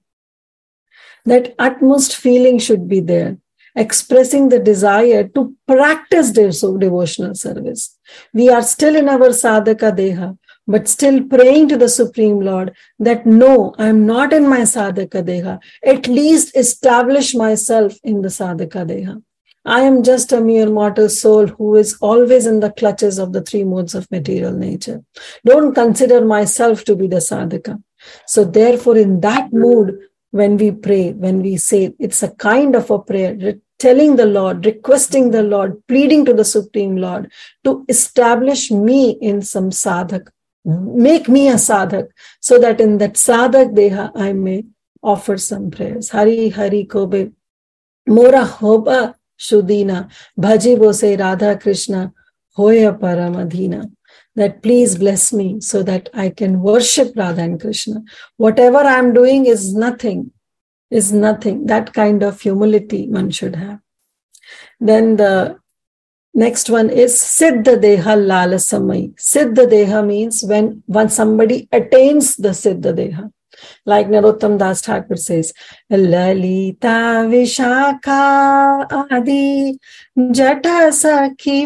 That utmost feeling should be there, expressing the desire to practice devotional service. We are still in our sadhaka deha, but still praying to the Supreme Lord that no, I'm not in my sadhaka deha. At least establish myself in the sadhaka deha. I am just a mere mortal soul who is always in the clutches of the three modes of material nature. Don't consider myself to be the sadhaka. So therefore, in that mood, when we pray, when we say, it's a kind of a prayer, telling the Lord, requesting the Lord, pleading to the Supreme Lord to establish me in some sadhak, make me a sadhak, so that in that sadhak deha I may offer some prayers. Hari Hari Kobe, Mora Hoba Shudina, Bhaji Bose Radha Krishna, Hoya Paramadhina. That please bless me so that I can worship Radha and Krishna. Whatever I'm doing is nothing, is nothing. That kind of humility one should have. Then the next one is Siddha Deha Lalasamai. Siddha Deha means when, when somebody attains the Siddha Deha. Like Narottam Das Thakur says, Lalita Vishakha Adi Jata Sakhi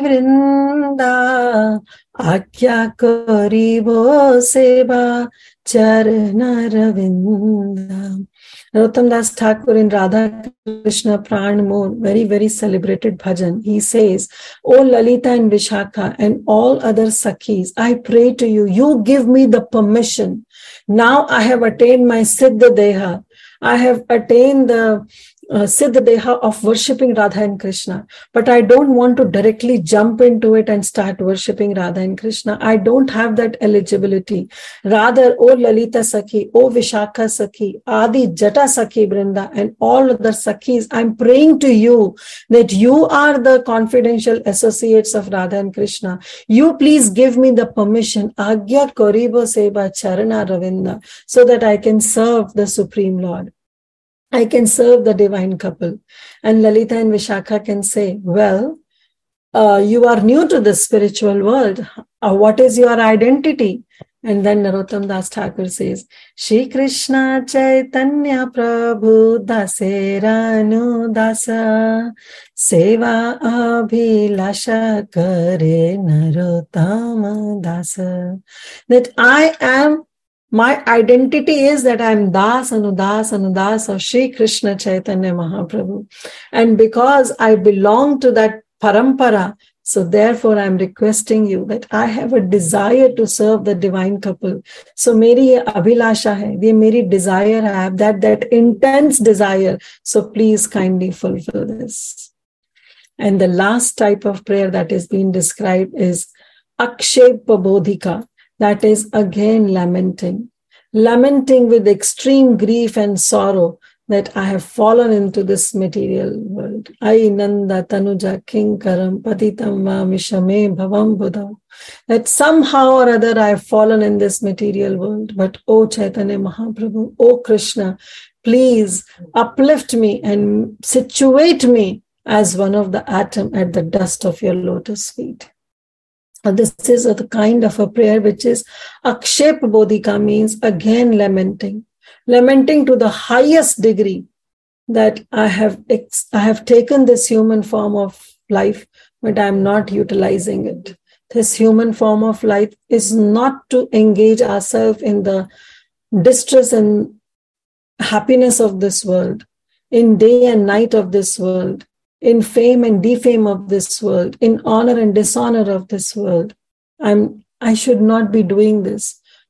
Vrinda Akya Karibo Seba Charana Ravinda. Narottam Das Thakur in Radha Krishna Pran Mode, very, very celebrated bhajan, he says, O Lalita and Vishakha and all other Sakhis, I pray to you, you give me the permission. Now I have attained my Siddha Deha. I have attained the uh, Siddha Deha of worshipping Radha and Krishna. But I don't want to directly jump into it and start worshipping Radha and Krishna. I don't have that eligibility. Rather, O Lalita Sakhi, O Vishakha Sakhi, Adi Jata Sakhi Brinda, and all other Sakhis, I'm praying to you that you are the confidential associates of Radha and Krishna. You please give me the permission, Agya Koribo Seba Charana Ravinda, so that I can serve the Supreme Lord. I can serve the divine couple. And Lalita and Vishakha can say, well, uh, you are new to the spiritual world. Uh, what is your identity? And then Narottam Das Thakur says, Shri Krishna Chaitanya Prabhu Daseranu Dasa Seva Abhilasha Kare Narottama Dasa. That I am My identity is that I am Das Anudas Anudas of Shri Krishna Chaitanya Mahaprabhu. And because I belong to that parampara, so therefore I am requesting you that I have a desire to serve the divine couple. So meri ye abhilasha hai, ye meri desire I have, that, that intense desire. So please kindly fulfill this. And the last type of prayer that is being described is Akshepa Bodhika. That is again lamenting, lamenting with extreme grief and sorrow that I have fallen into this material world. Ai Nanda Tanuja Kinkaram Patitam Vamishame Bhavam Buddha. That somehow or other I have fallen in this material world. But O Chaitanya Mahaprabhu, O Krishna, please uplift me and situate me as one of the atom at the dust of your lotus feet. This is the kind of a prayer which is Akshep Bodhika, means again lamenting, lamenting to the highest degree that I have, ex- I have taken this human form of life, but I am not utilizing it. This human form of life is not to engage ourselves in the distress and happiness of this world, in day and night of this world, in fame and defame of this world, in honor and dishonor of this world. I'm, I should not be doing this.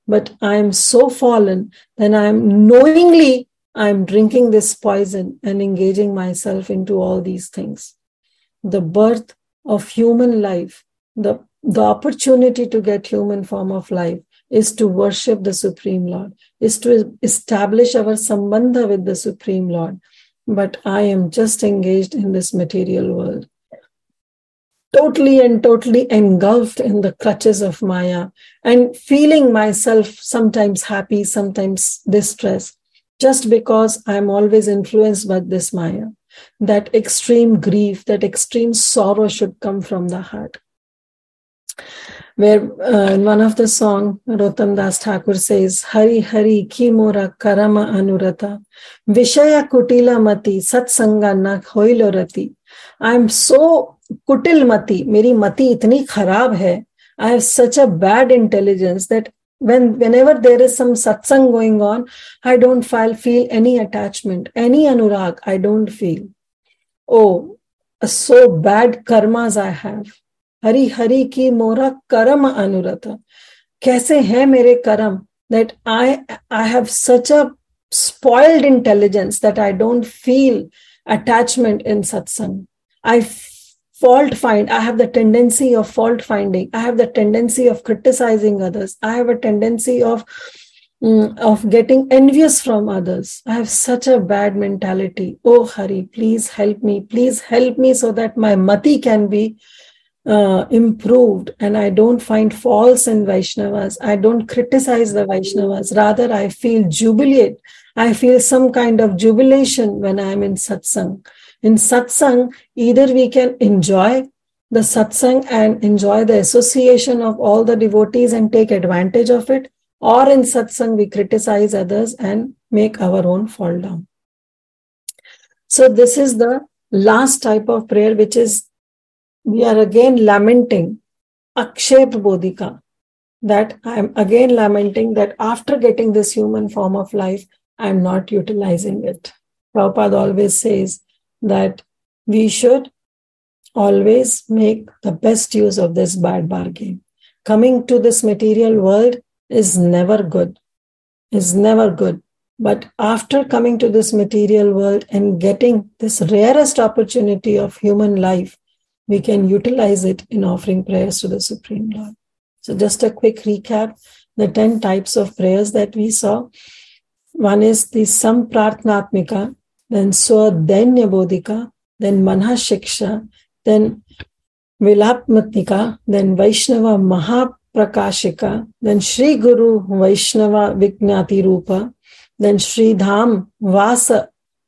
but I am so fallen that I am knowingly, I am drinking this poison and engaging myself into all these things. The birth of human life, the, the opportunity to get human form of life is to worship the Supreme Lord, is to establish our sambandha with the Supreme Lord. But I am just engaged in this material world, totally and totally engulfed in the clutches of Maya and feeling myself sometimes happy, sometimes distressed, just because I'm always influenced by this Maya. That extreme grief, that extreme sorrow should come from the heart. Where uh, in one of the song, Rotam Das Thakur says, Hari Hari ki mora karama anurata, Vishaya kutila mati, satsanga na hoilo rati. I'm so kutil mati, meri mati itni kharab hai. I have such a bad intelligence that when whenever there is some satsang going on, I don't feel, feel any attachment, any anurag, I don't feel. Oh, so bad karmas I have. Hari Hari ki mora karama anurata. Kaise hai mere karam that I, I have such a spoiled intelligence that I don't feel attachment in satsang. I fault find. I have the tendency of fault finding. I have the tendency of criticizing others. I have a tendency of, um, of getting envious from others. I have such a bad mentality. Oh Hari, please help me. Please help me so that my mati can be Uh, improved and I don't find faults in Vaishnavas. I don't criticize the Vaishnavas. Rather, I feel jubilate. I feel some kind of jubilation when I'm in satsang. In satsang, either we can enjoy the satsang and enjoy the association of all the devotees and take advantage of it, or in satsang we criticize others and make our own fall down. So this is the last type of prayer, which is we are again lamenting, Akshep Bodhika, that I am again lamenting that after getting this human form of life, I am not utilizing it. Prabhupada always says that we should always make the best use of this bad bargain. Coming to this material world is never good, is never good. But after coming to this material world and getting this rarest opportunity of human life, we can utilize it in offering prayers to the Supreme Lord. So just a quick recap, the ten types of prayers that we saw. One is the Samprarthnatmika, then Swadainya Bodhika, then Manha Shiksha, then Vilapmatnika, then Vaishnava Mahaprakashika, then Shri Guru Vaishnava Vijnati Rupa, then Shri Dham Vasa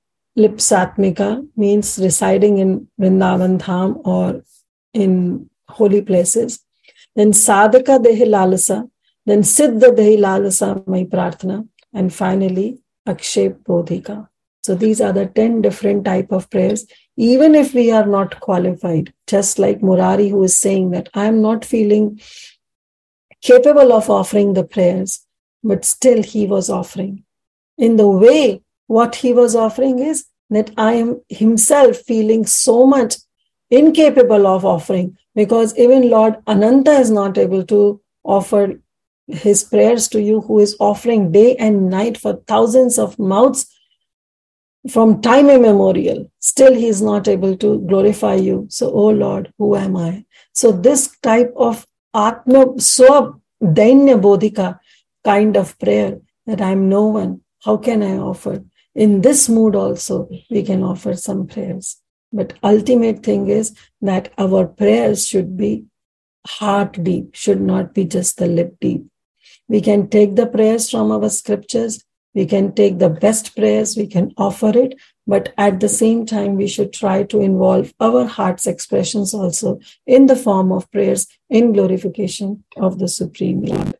Lipsatmika, means residing in Vrindavan Dham or in holy places. Then Sadhaka Dehi Lalasa, then Siddha Dehi Lalasa Mai Prarthana, and finally Akshep Bodhika. So these are the ten different type of prayers. Even if we are not qualified, just like Murari, who is saying that I am not feeling capable of offering the prayers, but still he was offering. In the way, what he was offering is that I am himself feeling so much incapable of offering, because even Lord Ananta is not able to offer his prayers to you, who is offering day and night for thousands of mouths from time immemorial. Still he is not able to glorify you. So, oh Lord, who am I? So this type of Atma Swa Dainya Bodhika kind of prayer, that I am no one, how can I offer? In this mood also, we can offer some prayers. But ultimate thing is that our prayers should be heart deep, should not be just the lip deep. We can take the prayers from our scriptures, we can take the best prayers, we can offer it, but at the same time, we should try to involve our heart's expressions also in the form of prayers in glorification of the Supreme Lord.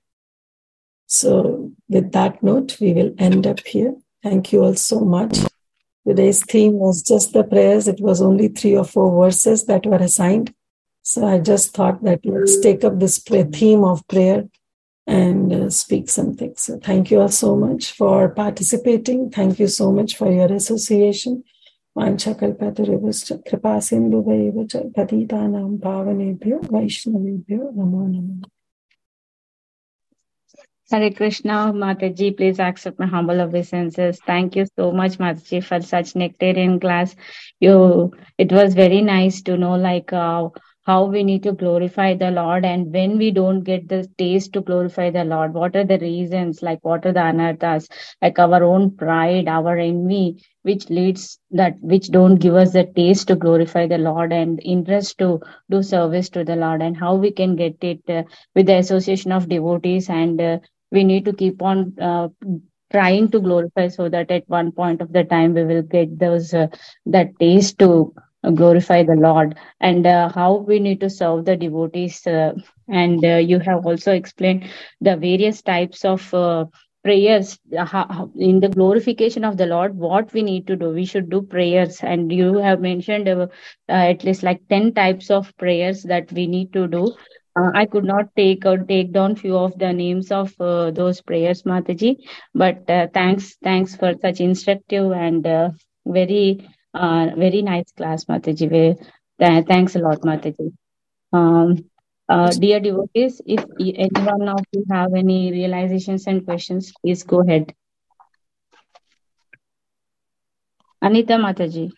So with that note, we will end up here. Thank you all so much. Today's theme was just the prayers. It was only three or four verses that were assigned. So I just thought that let's take up this theme of prayer and uh, speak something. So thank you all so much for participating. Thank you so much for your association. Vanchakalpatarubhascha kripasindhuvaivacha patitanam pavanebhyo vaishnavebhyo namo namo. Hare Krishna, Mataji, please accept my humble obeisances. Thank you so much, Mataji, for such nectarian class. You, it was very nice to know like uh, how we need to glorify the Lord, and when we don't get the taste to glorify the Lord, what are the reasons? Like what are the anarthas? Like our own pride, our envy, which leads that which don't give us the taste to glorify the Lord and interest to do service to the Lord, and how we can get it uh, with the association of devotees and. Uh, we need to keep on uh, trying to glorify so that at one point of the time we will get those uh, that taste to uh, glorify the Lord, and uh, how we need to serve the devotees, uh, and uh, you have also explained the various types of uh, prayers uh, how, how- in the glorification of the Lord, what we need to do. We should do prayers, and you have mentioned uh, uh, at least like ten types of prayers that we need to do. uh, I could not take or take down few of the names of uh, those prayers, Mataji. But uh, thanks, thanks for such instructive and uh, very, uh, very nice class, Mataji. Ve- th- thanks a lot, Mataji. Um, uh, dear devotees, if y- any one of you have any realizations and questions, please go ahead. Anita Mataji.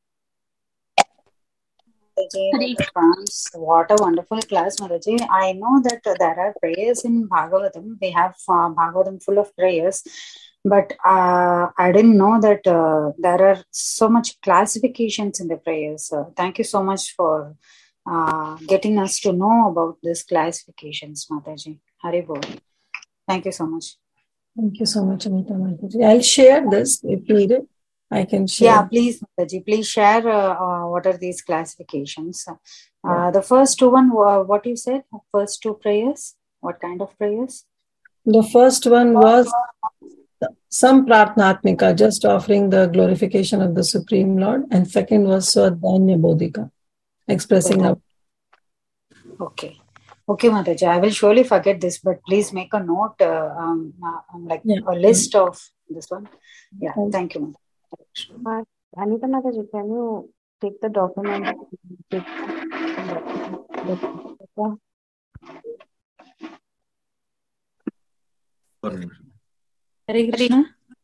Mataji, thanks. What a wonderful class, Mataji. I know that uh, there are prayers in Bhagavatam. We have uh, Bhagavatam full of prayers, but uh, I didn't know that uh, there are so much classifications in the prayers. Uh, thank you so much for uh, getting us to know about these classifications, Mataji. Haribol. Thank you so much. Thank you so much, Anita Mataji. I'll share this if needed. I can share. Yeah, please, Mataji, please share uh, uh, what are these classifications. Uh, Yeah. the first two one, uh, what you said, first two prayers, what kind of prayers? The first one was some Pratnatmika, just offering the glorification of the Supreme Lord. And second was Swadhyanya Bodhika, expressing So our. that- okay. Okay, Mataji, I will surely forget this, but please make a note, uh, um, uh, um, like Yeah. a list of this one. Yeah, Thank thank you, Mataji. Uh, Anita Mataji, can you take the document? Take the- Hare Krishna.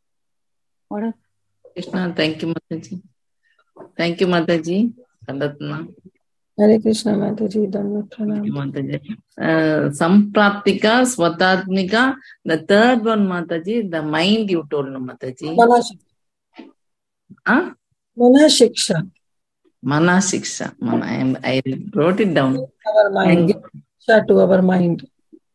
What a- Krishna, thank you, Mataji. Thank you, Mataji. Kandatna. Hare Krishna, Mataji. Dhamma Thank you, Pranam. Mataji. Uh, Sampraptika, Swatatmika. The third one, Mataji, the mind you told, no, Mataji. Manashiksha. Huh? Manashiksha. Manasiksha. Mana, I, am, I wrote it down. Our mind. Thank Give Shiksha to our mind.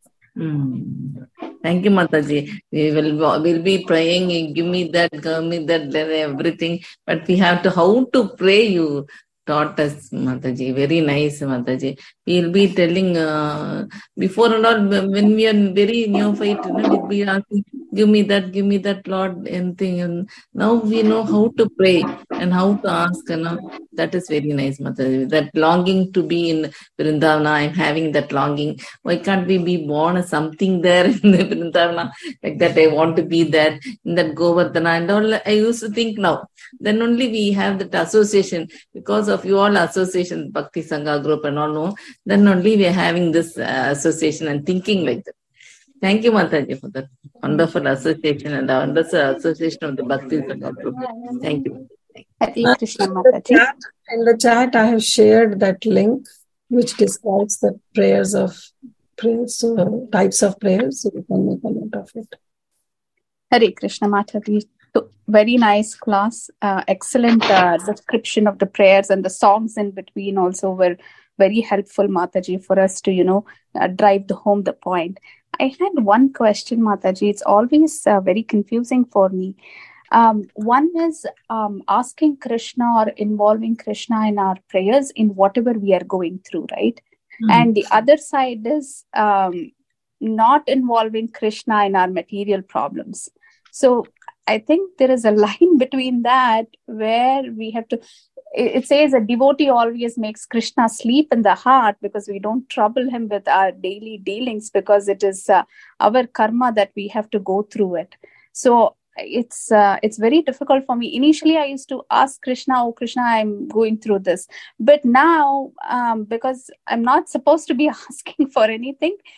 Hmm. Thank you, Mataji. We will will be praying. Give me that, give me that, then everything. But we have to how to pray. You taught us, Mataji. Very nice, Mataji. We will be telling uh, before and all when we are very neophyte, you know, we'll be asking, give me that, give me that, Lord, anything. And now we know how to pray and how to ask. You know, that is very nice, Mataji. That longing to be in Vrindavana, I'm having that longing. Why can't we be born as something there in the Vrindavana? Like that, I want to be there in that Govardhana and all. I used to think now. Then only we have that association because of you all association, Bhakti Sangha group and all. No, then only we are having this uh, association and thinking like that. Thank you, Mataji, for that wonderful association and the wonderful association of the Bhakti Sangha group. Thank you. Hare Krishna, In the Mataji. chat, in the chat, I have shared that link which describes the prayers of prayers, so types of prayers. So you can make a note of it. Hare Krishna, Mataji. So, very nice class. Uh, excellent uh, description of the prayers, and the songs in between also were very helpful, Mataji, for us to, you know, uh, drive the home the point. I had one question, Mataji. It's always uh, very confusing for me. Um, one is um, asking Krishna or involving Krishna in our prayers in whatever we are going through, right? Mm-hmm. And the other side is um, not involving Krishna in our material problems. So I think there is a line between that where we have to, it says a devotee always makes Krishna sleep in the heart because we don't trouble him with our daily dealings because it is uh, our karma that we have to go through it. So it's uh, it's very difficult for me. Initially, I used to ask Krishna, oh, Krishna, I'm going through this. But now, um, because I'm not supposed to be asking for anything,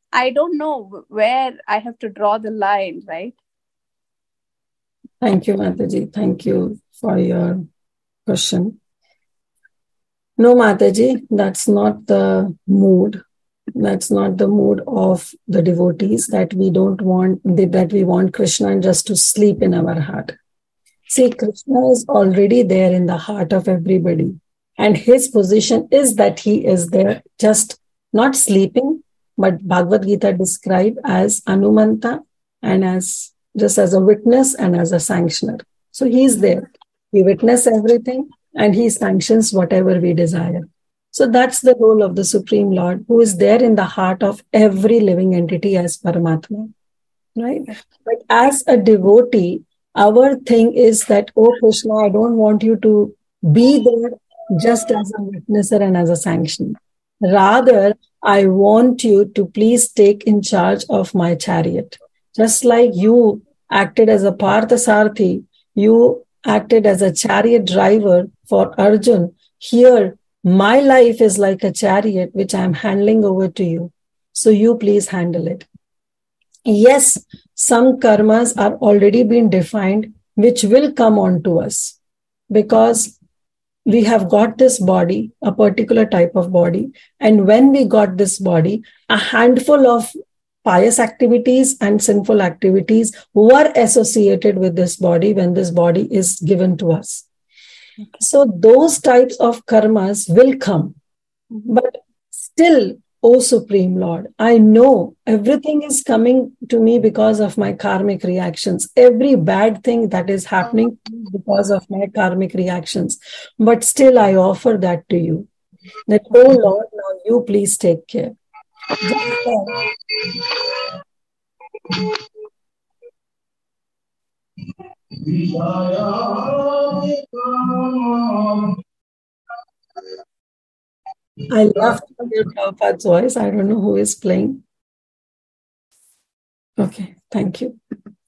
I don't know where I have to draw the line, right? Thank you, Mataji. Thank you for your question. No, Mataji, that's not the mood. That's not the mood of the devotees, that we don't want, that we want Krishna just to sleep in our heart. See, Krishna is already there in the heart of everybody. And his position is that he is there, just not sleeping, but Bhagavad Gita described as Anumanta and as just as a witness and as a sanctioner. So he is there. He witnesses everything and he sanctions whatever we desire. So that's the role of the Supreme Lord, who is there in the heart of every living entity as Paramatma. Right? But as a devotee, our thing is that, oh Krishna, I don't want you to be there just as a witnesser and as a sanctioner. Rather, I want you to please take in charge of my chariot. Just like you acted as a Parthasarthi, you acted as a chariot driver for Arjun. Here, my life is like a chariot which I am handing over to you. So you please handle it. Yes, some karmas are already been defined, which will come on to us because we have got this body, a particular type of body. And when we got this body, a handful of pious activities and sinful activities were associated with this body when this body is given to us. Okay. So those types of karmas will come. Mm-hmm. But still, O Supreme Lord, I know everything is coming to me because of my karmic reactions. Every bad thing that is happening because of my karmic reactions. But still I offer that to you. That, oh Lord, now you please take care. I love to hear Prabhupada's voice. I don't know who is playing. Okay, thank you.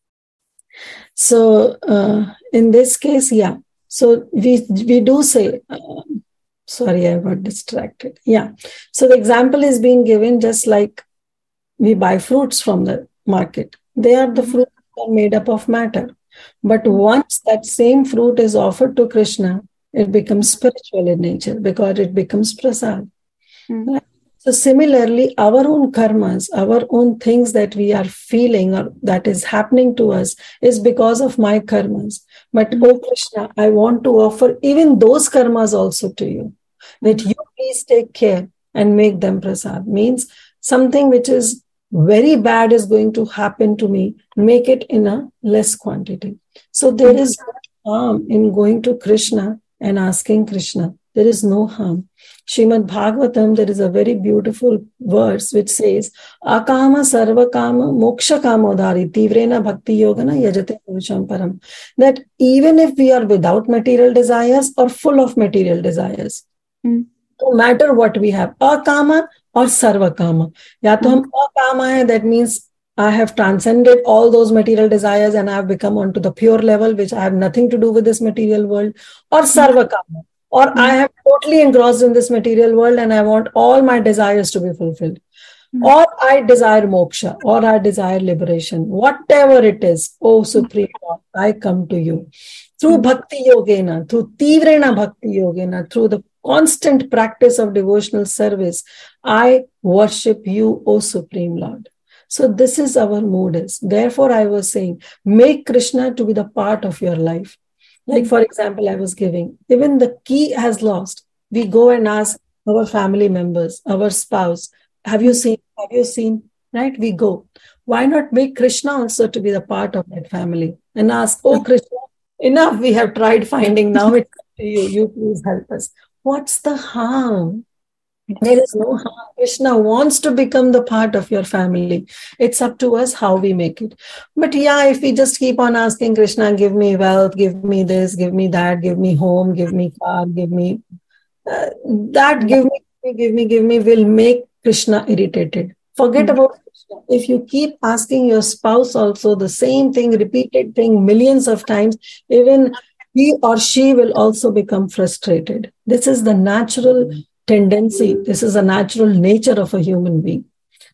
So, uh, in this case, yeah. So, we, we do say, uh, sorry, I got distracted. Yeah. So, the example is being given just like we buy fruits from the market. They are the fruits that are made up of matter. But once that same fruit is offered to Krishna, it becomes spiritual in nature because it becomes prasad. Mm-hmm. Right? So similarly, our own karmas, our own things that we are feeling or that is happening to us is because of my karmas. But mm-hmm. oh Krishna, I want to offer even those karmas also to you. That mm-hmm. you please take care and make them prasad. Means something which is very bad is going to happen to me, make it in a less quantity. So there is no harm in going to Krishna and asking Krishna. There is no harm. Srimad Bhagavatam, there is a very beautiful verse which says, Akama sarva kama moksha kamodari tivrena bhakti yogana yajate purusham param. That even if we are without material desires or full of material desires, mm. no matter what we have, akama or sarva kama. Ya to hum akama hai, that means I have transcended all those material desires and I have become onto the pure level, which I have nothing to do with this material world, or sarva kama, or mm-hmm. I have totally engrossed in this material world and I want all my desires to be fulfilled, mm-hmm. or I desire moksha, or I desire liberation, whatever it is. Oh Supreme Lord, I come to you through mm-hmm. bhakti yogena, through tivrena bhakti yogena, through the constant practice of devotional service. I worship you, O Supreme Lord. So this is our mood is. Therefore, I was saying, make Krishna to be the part of your life. Like, for example, I was giving, even the key has lost. We go and ask our family members, our spouse, have you seen, have you seen, right? We go. Why not make Krishna also to be the part of that family and ask, oh Krishna, enough, we have tried finding, now it's up to you, you please help us. What's the harm? There is no harm. Krishna wants to become the part of your family. It's up to us how we make it. But yeah, if we just keep on asking Krishna, give me wealth, give me this, give me that, give me home, give me car, give me uh, that, give me, give me, give me, will make Krishna irritated. Forget mm-hmm. about Krishna. If you keep asking your spouse also the same thing, repeated thing millions of times, even he or she will also become frustrated. This is the natural tendency. This is a natural nature of a human being.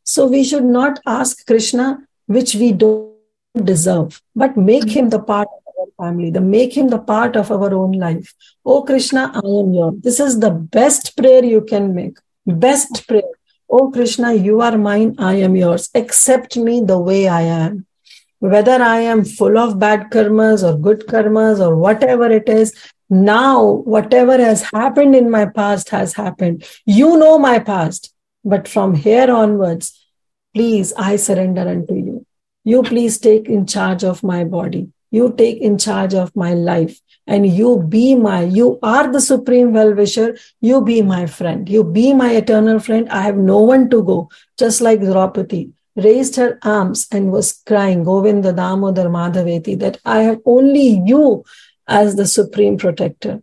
So we should not ask Krishna which we don't deserve, but make him the part of our family, the make him the part of our own life. Oh Krishna, I am yours. This is the best prayer you can make. Best prayer. Oh Krishna, you are mine, I am yours. Accept me the way I am. Whether I am full of bad karmas or good karmas or whatever it is, now whatever has happened in my past has happened. You know my past. But from here onwards, please, I surrender unto you. You please take in charge of my body. You take in charge of my life. And you be my, you are the supreme well-wisher. You be my friend. You be my eternal friend. I have no one to go. Just like Draupadi raised her arms and was crying, Govinda Damodar Madhaveti, that I have only you as the supreme protector.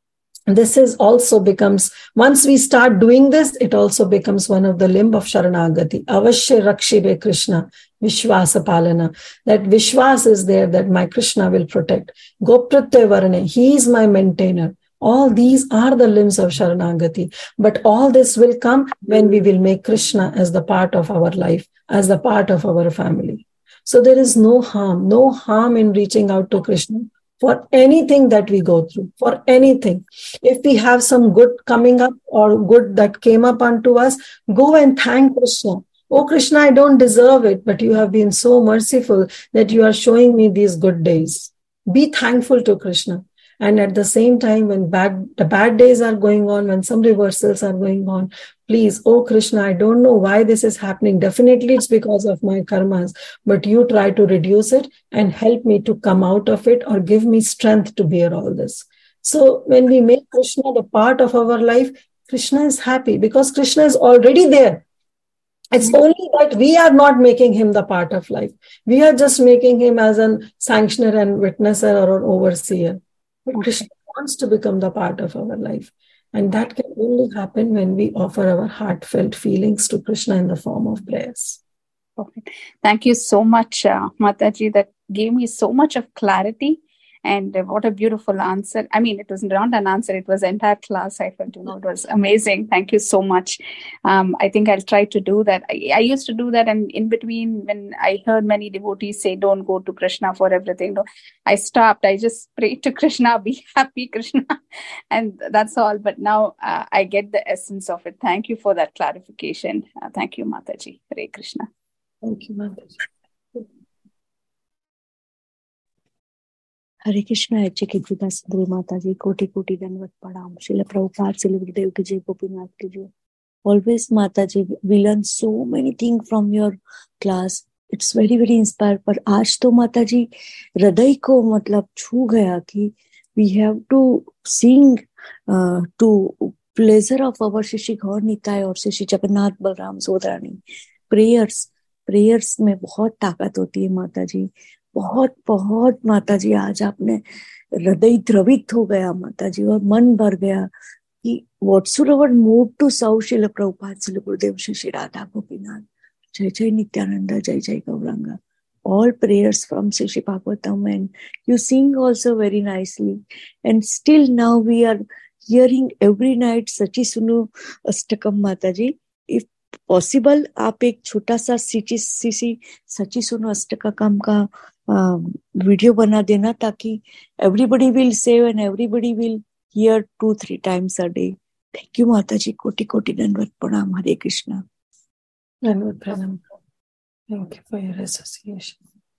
This is also becomes, once we start doing this, it also becomes one of the limb of Sharanagati. Avashya Rakshibe Krishna, Vishwasa Palana. That Vishwas is there, that my Krishna will protect. Gopratya Varane, he is my maintainer. All these are the limbs of Sharanagati. But all this will come when we will make Krishna as the part of our life, as the part of our family. So there is no harm, no harm in reaching out to Krishna. For anything that we go through, for anything. If we have some good coming up or good that came up unto us, go and thank Krishna. Oh Krishna, I don't deserve it, but you have been so merciful that you are showing me these good days. Be thankful to Krishna. And at the same time, when bad, the bad days are going on, when some reversals are going on, please, oh Krishna, I don't know why this is happening. Definitely it's because of my karmas, but you try to reduce it and help me to come out of it or give me strength to bear all this. So when we make Krishna the part of our life, Krishna is happy because Krishna is already there. It's only that we are not making him the part of life. We are just making him as a sanctioner and witnesser or an overseer. But Krishna wants to become the part of our life. And that can only happen when we offer our heartfelt feelings to Krishna in the form of prayers. Perfect. Thank you so much, uh, Mataji. That gave me so much of clarity. And uh, what a beautiful answer. I mean, it was not an answer. It was entire class. I felt, you know, it was amazing. Thank you so much. Um, I think I'll try to do that. I, I used to do that. And in between, when I heard many devotees say, don't go to Krishna for everything, no, I stopped. I just prayed to Krishna, be happy, Krishna. And that's all. But now uh, I get the essence of it. Thank you for that clarification. Uh, thank you, Mataji. Hare Krishna. Thank you, Mataji. Hare Krishna, Chikidvita Sundari Mataji, Koti Koti Danvat Padam, Srila Prabhupada, Srila Gurudev Ki Jai, Gopinath Ki Jai. Always, Mataji, we learn so many things from your class. It's very, very inspired. पर आज तो माताजी हृदय को मतलब छू गया कि we have to sing uh, to pleasure of our Shishi Gaur Nitai और Shishi Jagannath Balram Sodarani. Prayers, prayers में बहुत ताकत होती है माताजी. बहुत बहुत माताजी आज आपने हृदय द्रवित हो गया माताजी और मन भर गया कि whatsoever moved to serve Srila Prabhupada, Srila Gurudev, Shri Radha Gopinath, Jai Jai Nityananda, Jai Jai Gauranga. All prayers from Sri Bhagavatam, and you sing also very nicely. And still now we are hearing every night Sachi Sunu Astakam Mataji. If possible, आप एक छोटा सा सीची CC सची सुनो अष्टकम का video बना देना ताकि everybody will save and everybody will hear two three times a day. Thank you, Mataji. Koti koti danvat pranam. Hare Krishna. Danvat pranam. Thank you for your association.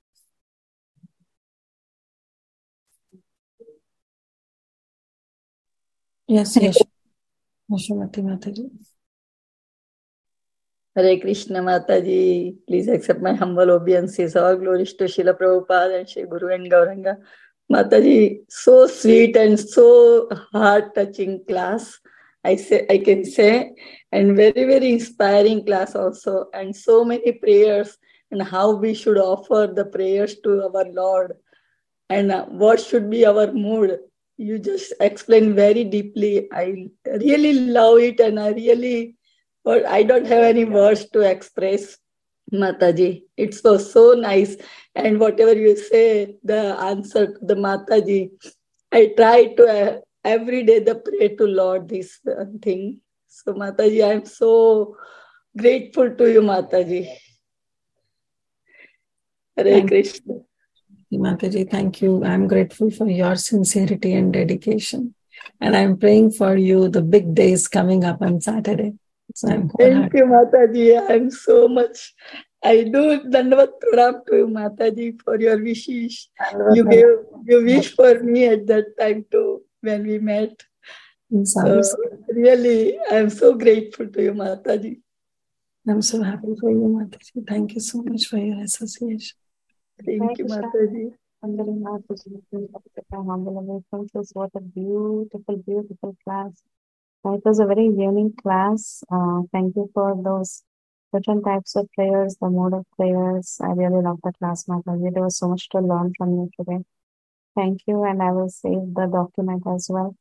Yes, yes. Yashomati Mataji. Hare Krishna Mataji, please accept my humble obeisances. All glories to Srila Prabhupada and Shri Guru and Gauranga. Mataji, so sweet and so heart-touching class, I say, I can say, and very, very inspiring class also, and so many prayers, and how we should offer the prayers to our Lord, and what should be our mood. You just explained very deeply. I really love it, and I really... But I don't have any words to express, Mataji. It's so, so nice. And whatever you say, the answer to the Mataji, I try to uh, every day the pray to Lord this uh, thing. So Mataji, I'm so grateful to you, Mataji. Hare Thank Krishna. you, Mataji. Thank you. I'm grateful for your sincerity and dedication. And I'm praying for you the big days coming up on Saturday. So I'm Thank you, Mataji. I'm so much. I do Dandavat Pranam to you, Mataji, for your wishes. You gave you wish for me at that time too when we met. So really, I'm so grateful to you, Mataji. I'm so happy for you, Mataji. Thank you so much for your association. Thank you, Mataji. What a beautiful, beautiful class. It was a very unique class. Uh, thank you for those different types of prayers, the mode of prayers. I really love the class, Mataji. There was so much to learn from you today. Thank you, and I will save the document as well.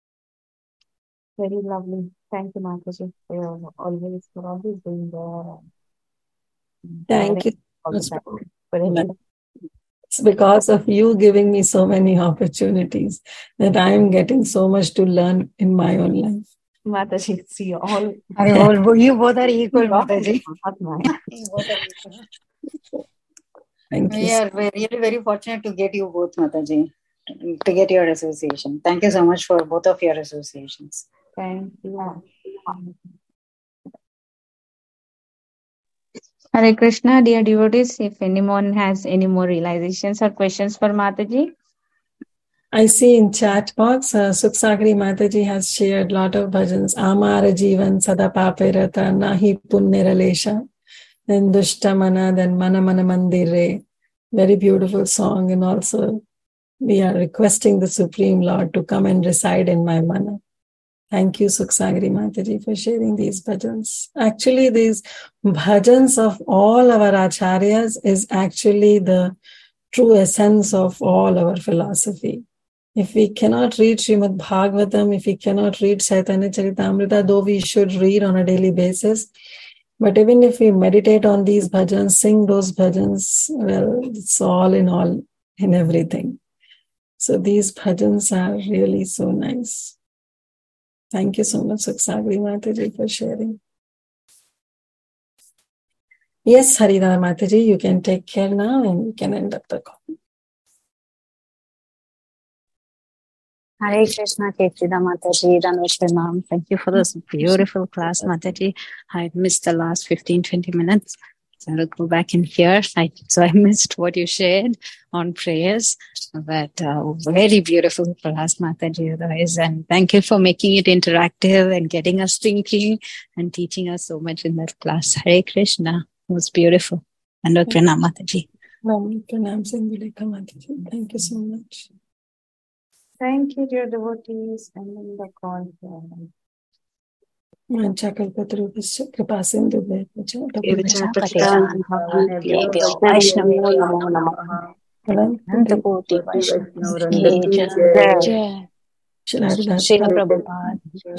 Very lovely. Thank you, Mataji, for your always for always being there. Thank you. It's because of you giving me so many opportunities that I am getting so much to learn in my own life. Mataji, see you all. I all you both are equal, Mataji. Thank you. We are really very fortunate to get you both, Mataji, to get your association. Thank you so much for both of your associations. Thank you. Hare Krishna, dear devotees, if anyone has any more realizations or questions for Mataji. I see in chat box, uh, Suksagri Mataji has shared a lot of bhajans. Amara Jivan Sada Paperata Nahi Punniralesha. Then Dushtamana, then Mana Mana Mandire. Very beautiful song. And also we are requesting the Supreme Lord to come and reside in my mana. Thank you, Suksagri Mataji, for sharing these bhajans. Actually, these bhajans of all our acharyas is actually the true essence of all our philosophy. If we cannot read Srimad Bhagavatam, if we cannot read Chaitanya Charitamrita, though we should read on a daily basis, but even if we meditate on these bhajans, sing those bhajans, well, it's all in all, in everything. So these bhajans are really so nice. Thank you so much, Suksagri Mataji, for sharing. Yes, Haridhar Mataji, you can take care now and you can end up the call. Hare Krishna, Ketrida Mataji, Danvashranam. Thank you for this beautiful class, Mataji. I missed the last fifteen to twenty minutes. So I'll go back in here. I, so I missed what you shared on prayers, but uh, very beautiful class, Mataji, otherwise. And thank you for making it interactive and getting us thinking and teaching us so much in that class. Hare Krishna. It was beautiful. And Pranam, Mataji. Pranam, Sindhulekha Mataji. Thank you so much. Thank you, dear devotees. And in the call here. Manchakalpatarupasya Kripasindhu Vaishnava Antakoti Vaishnava Srila Prabhupada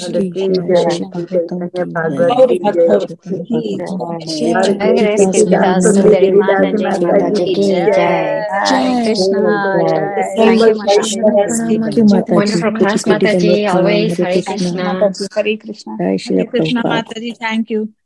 Sundari Mataji ki Jai. Hare Krishna. Thank you, Mataji. Wonderful class, Mataji. Always Hare Krishna. Hare Krishna. Hare Krishna, Mataji. Thank you.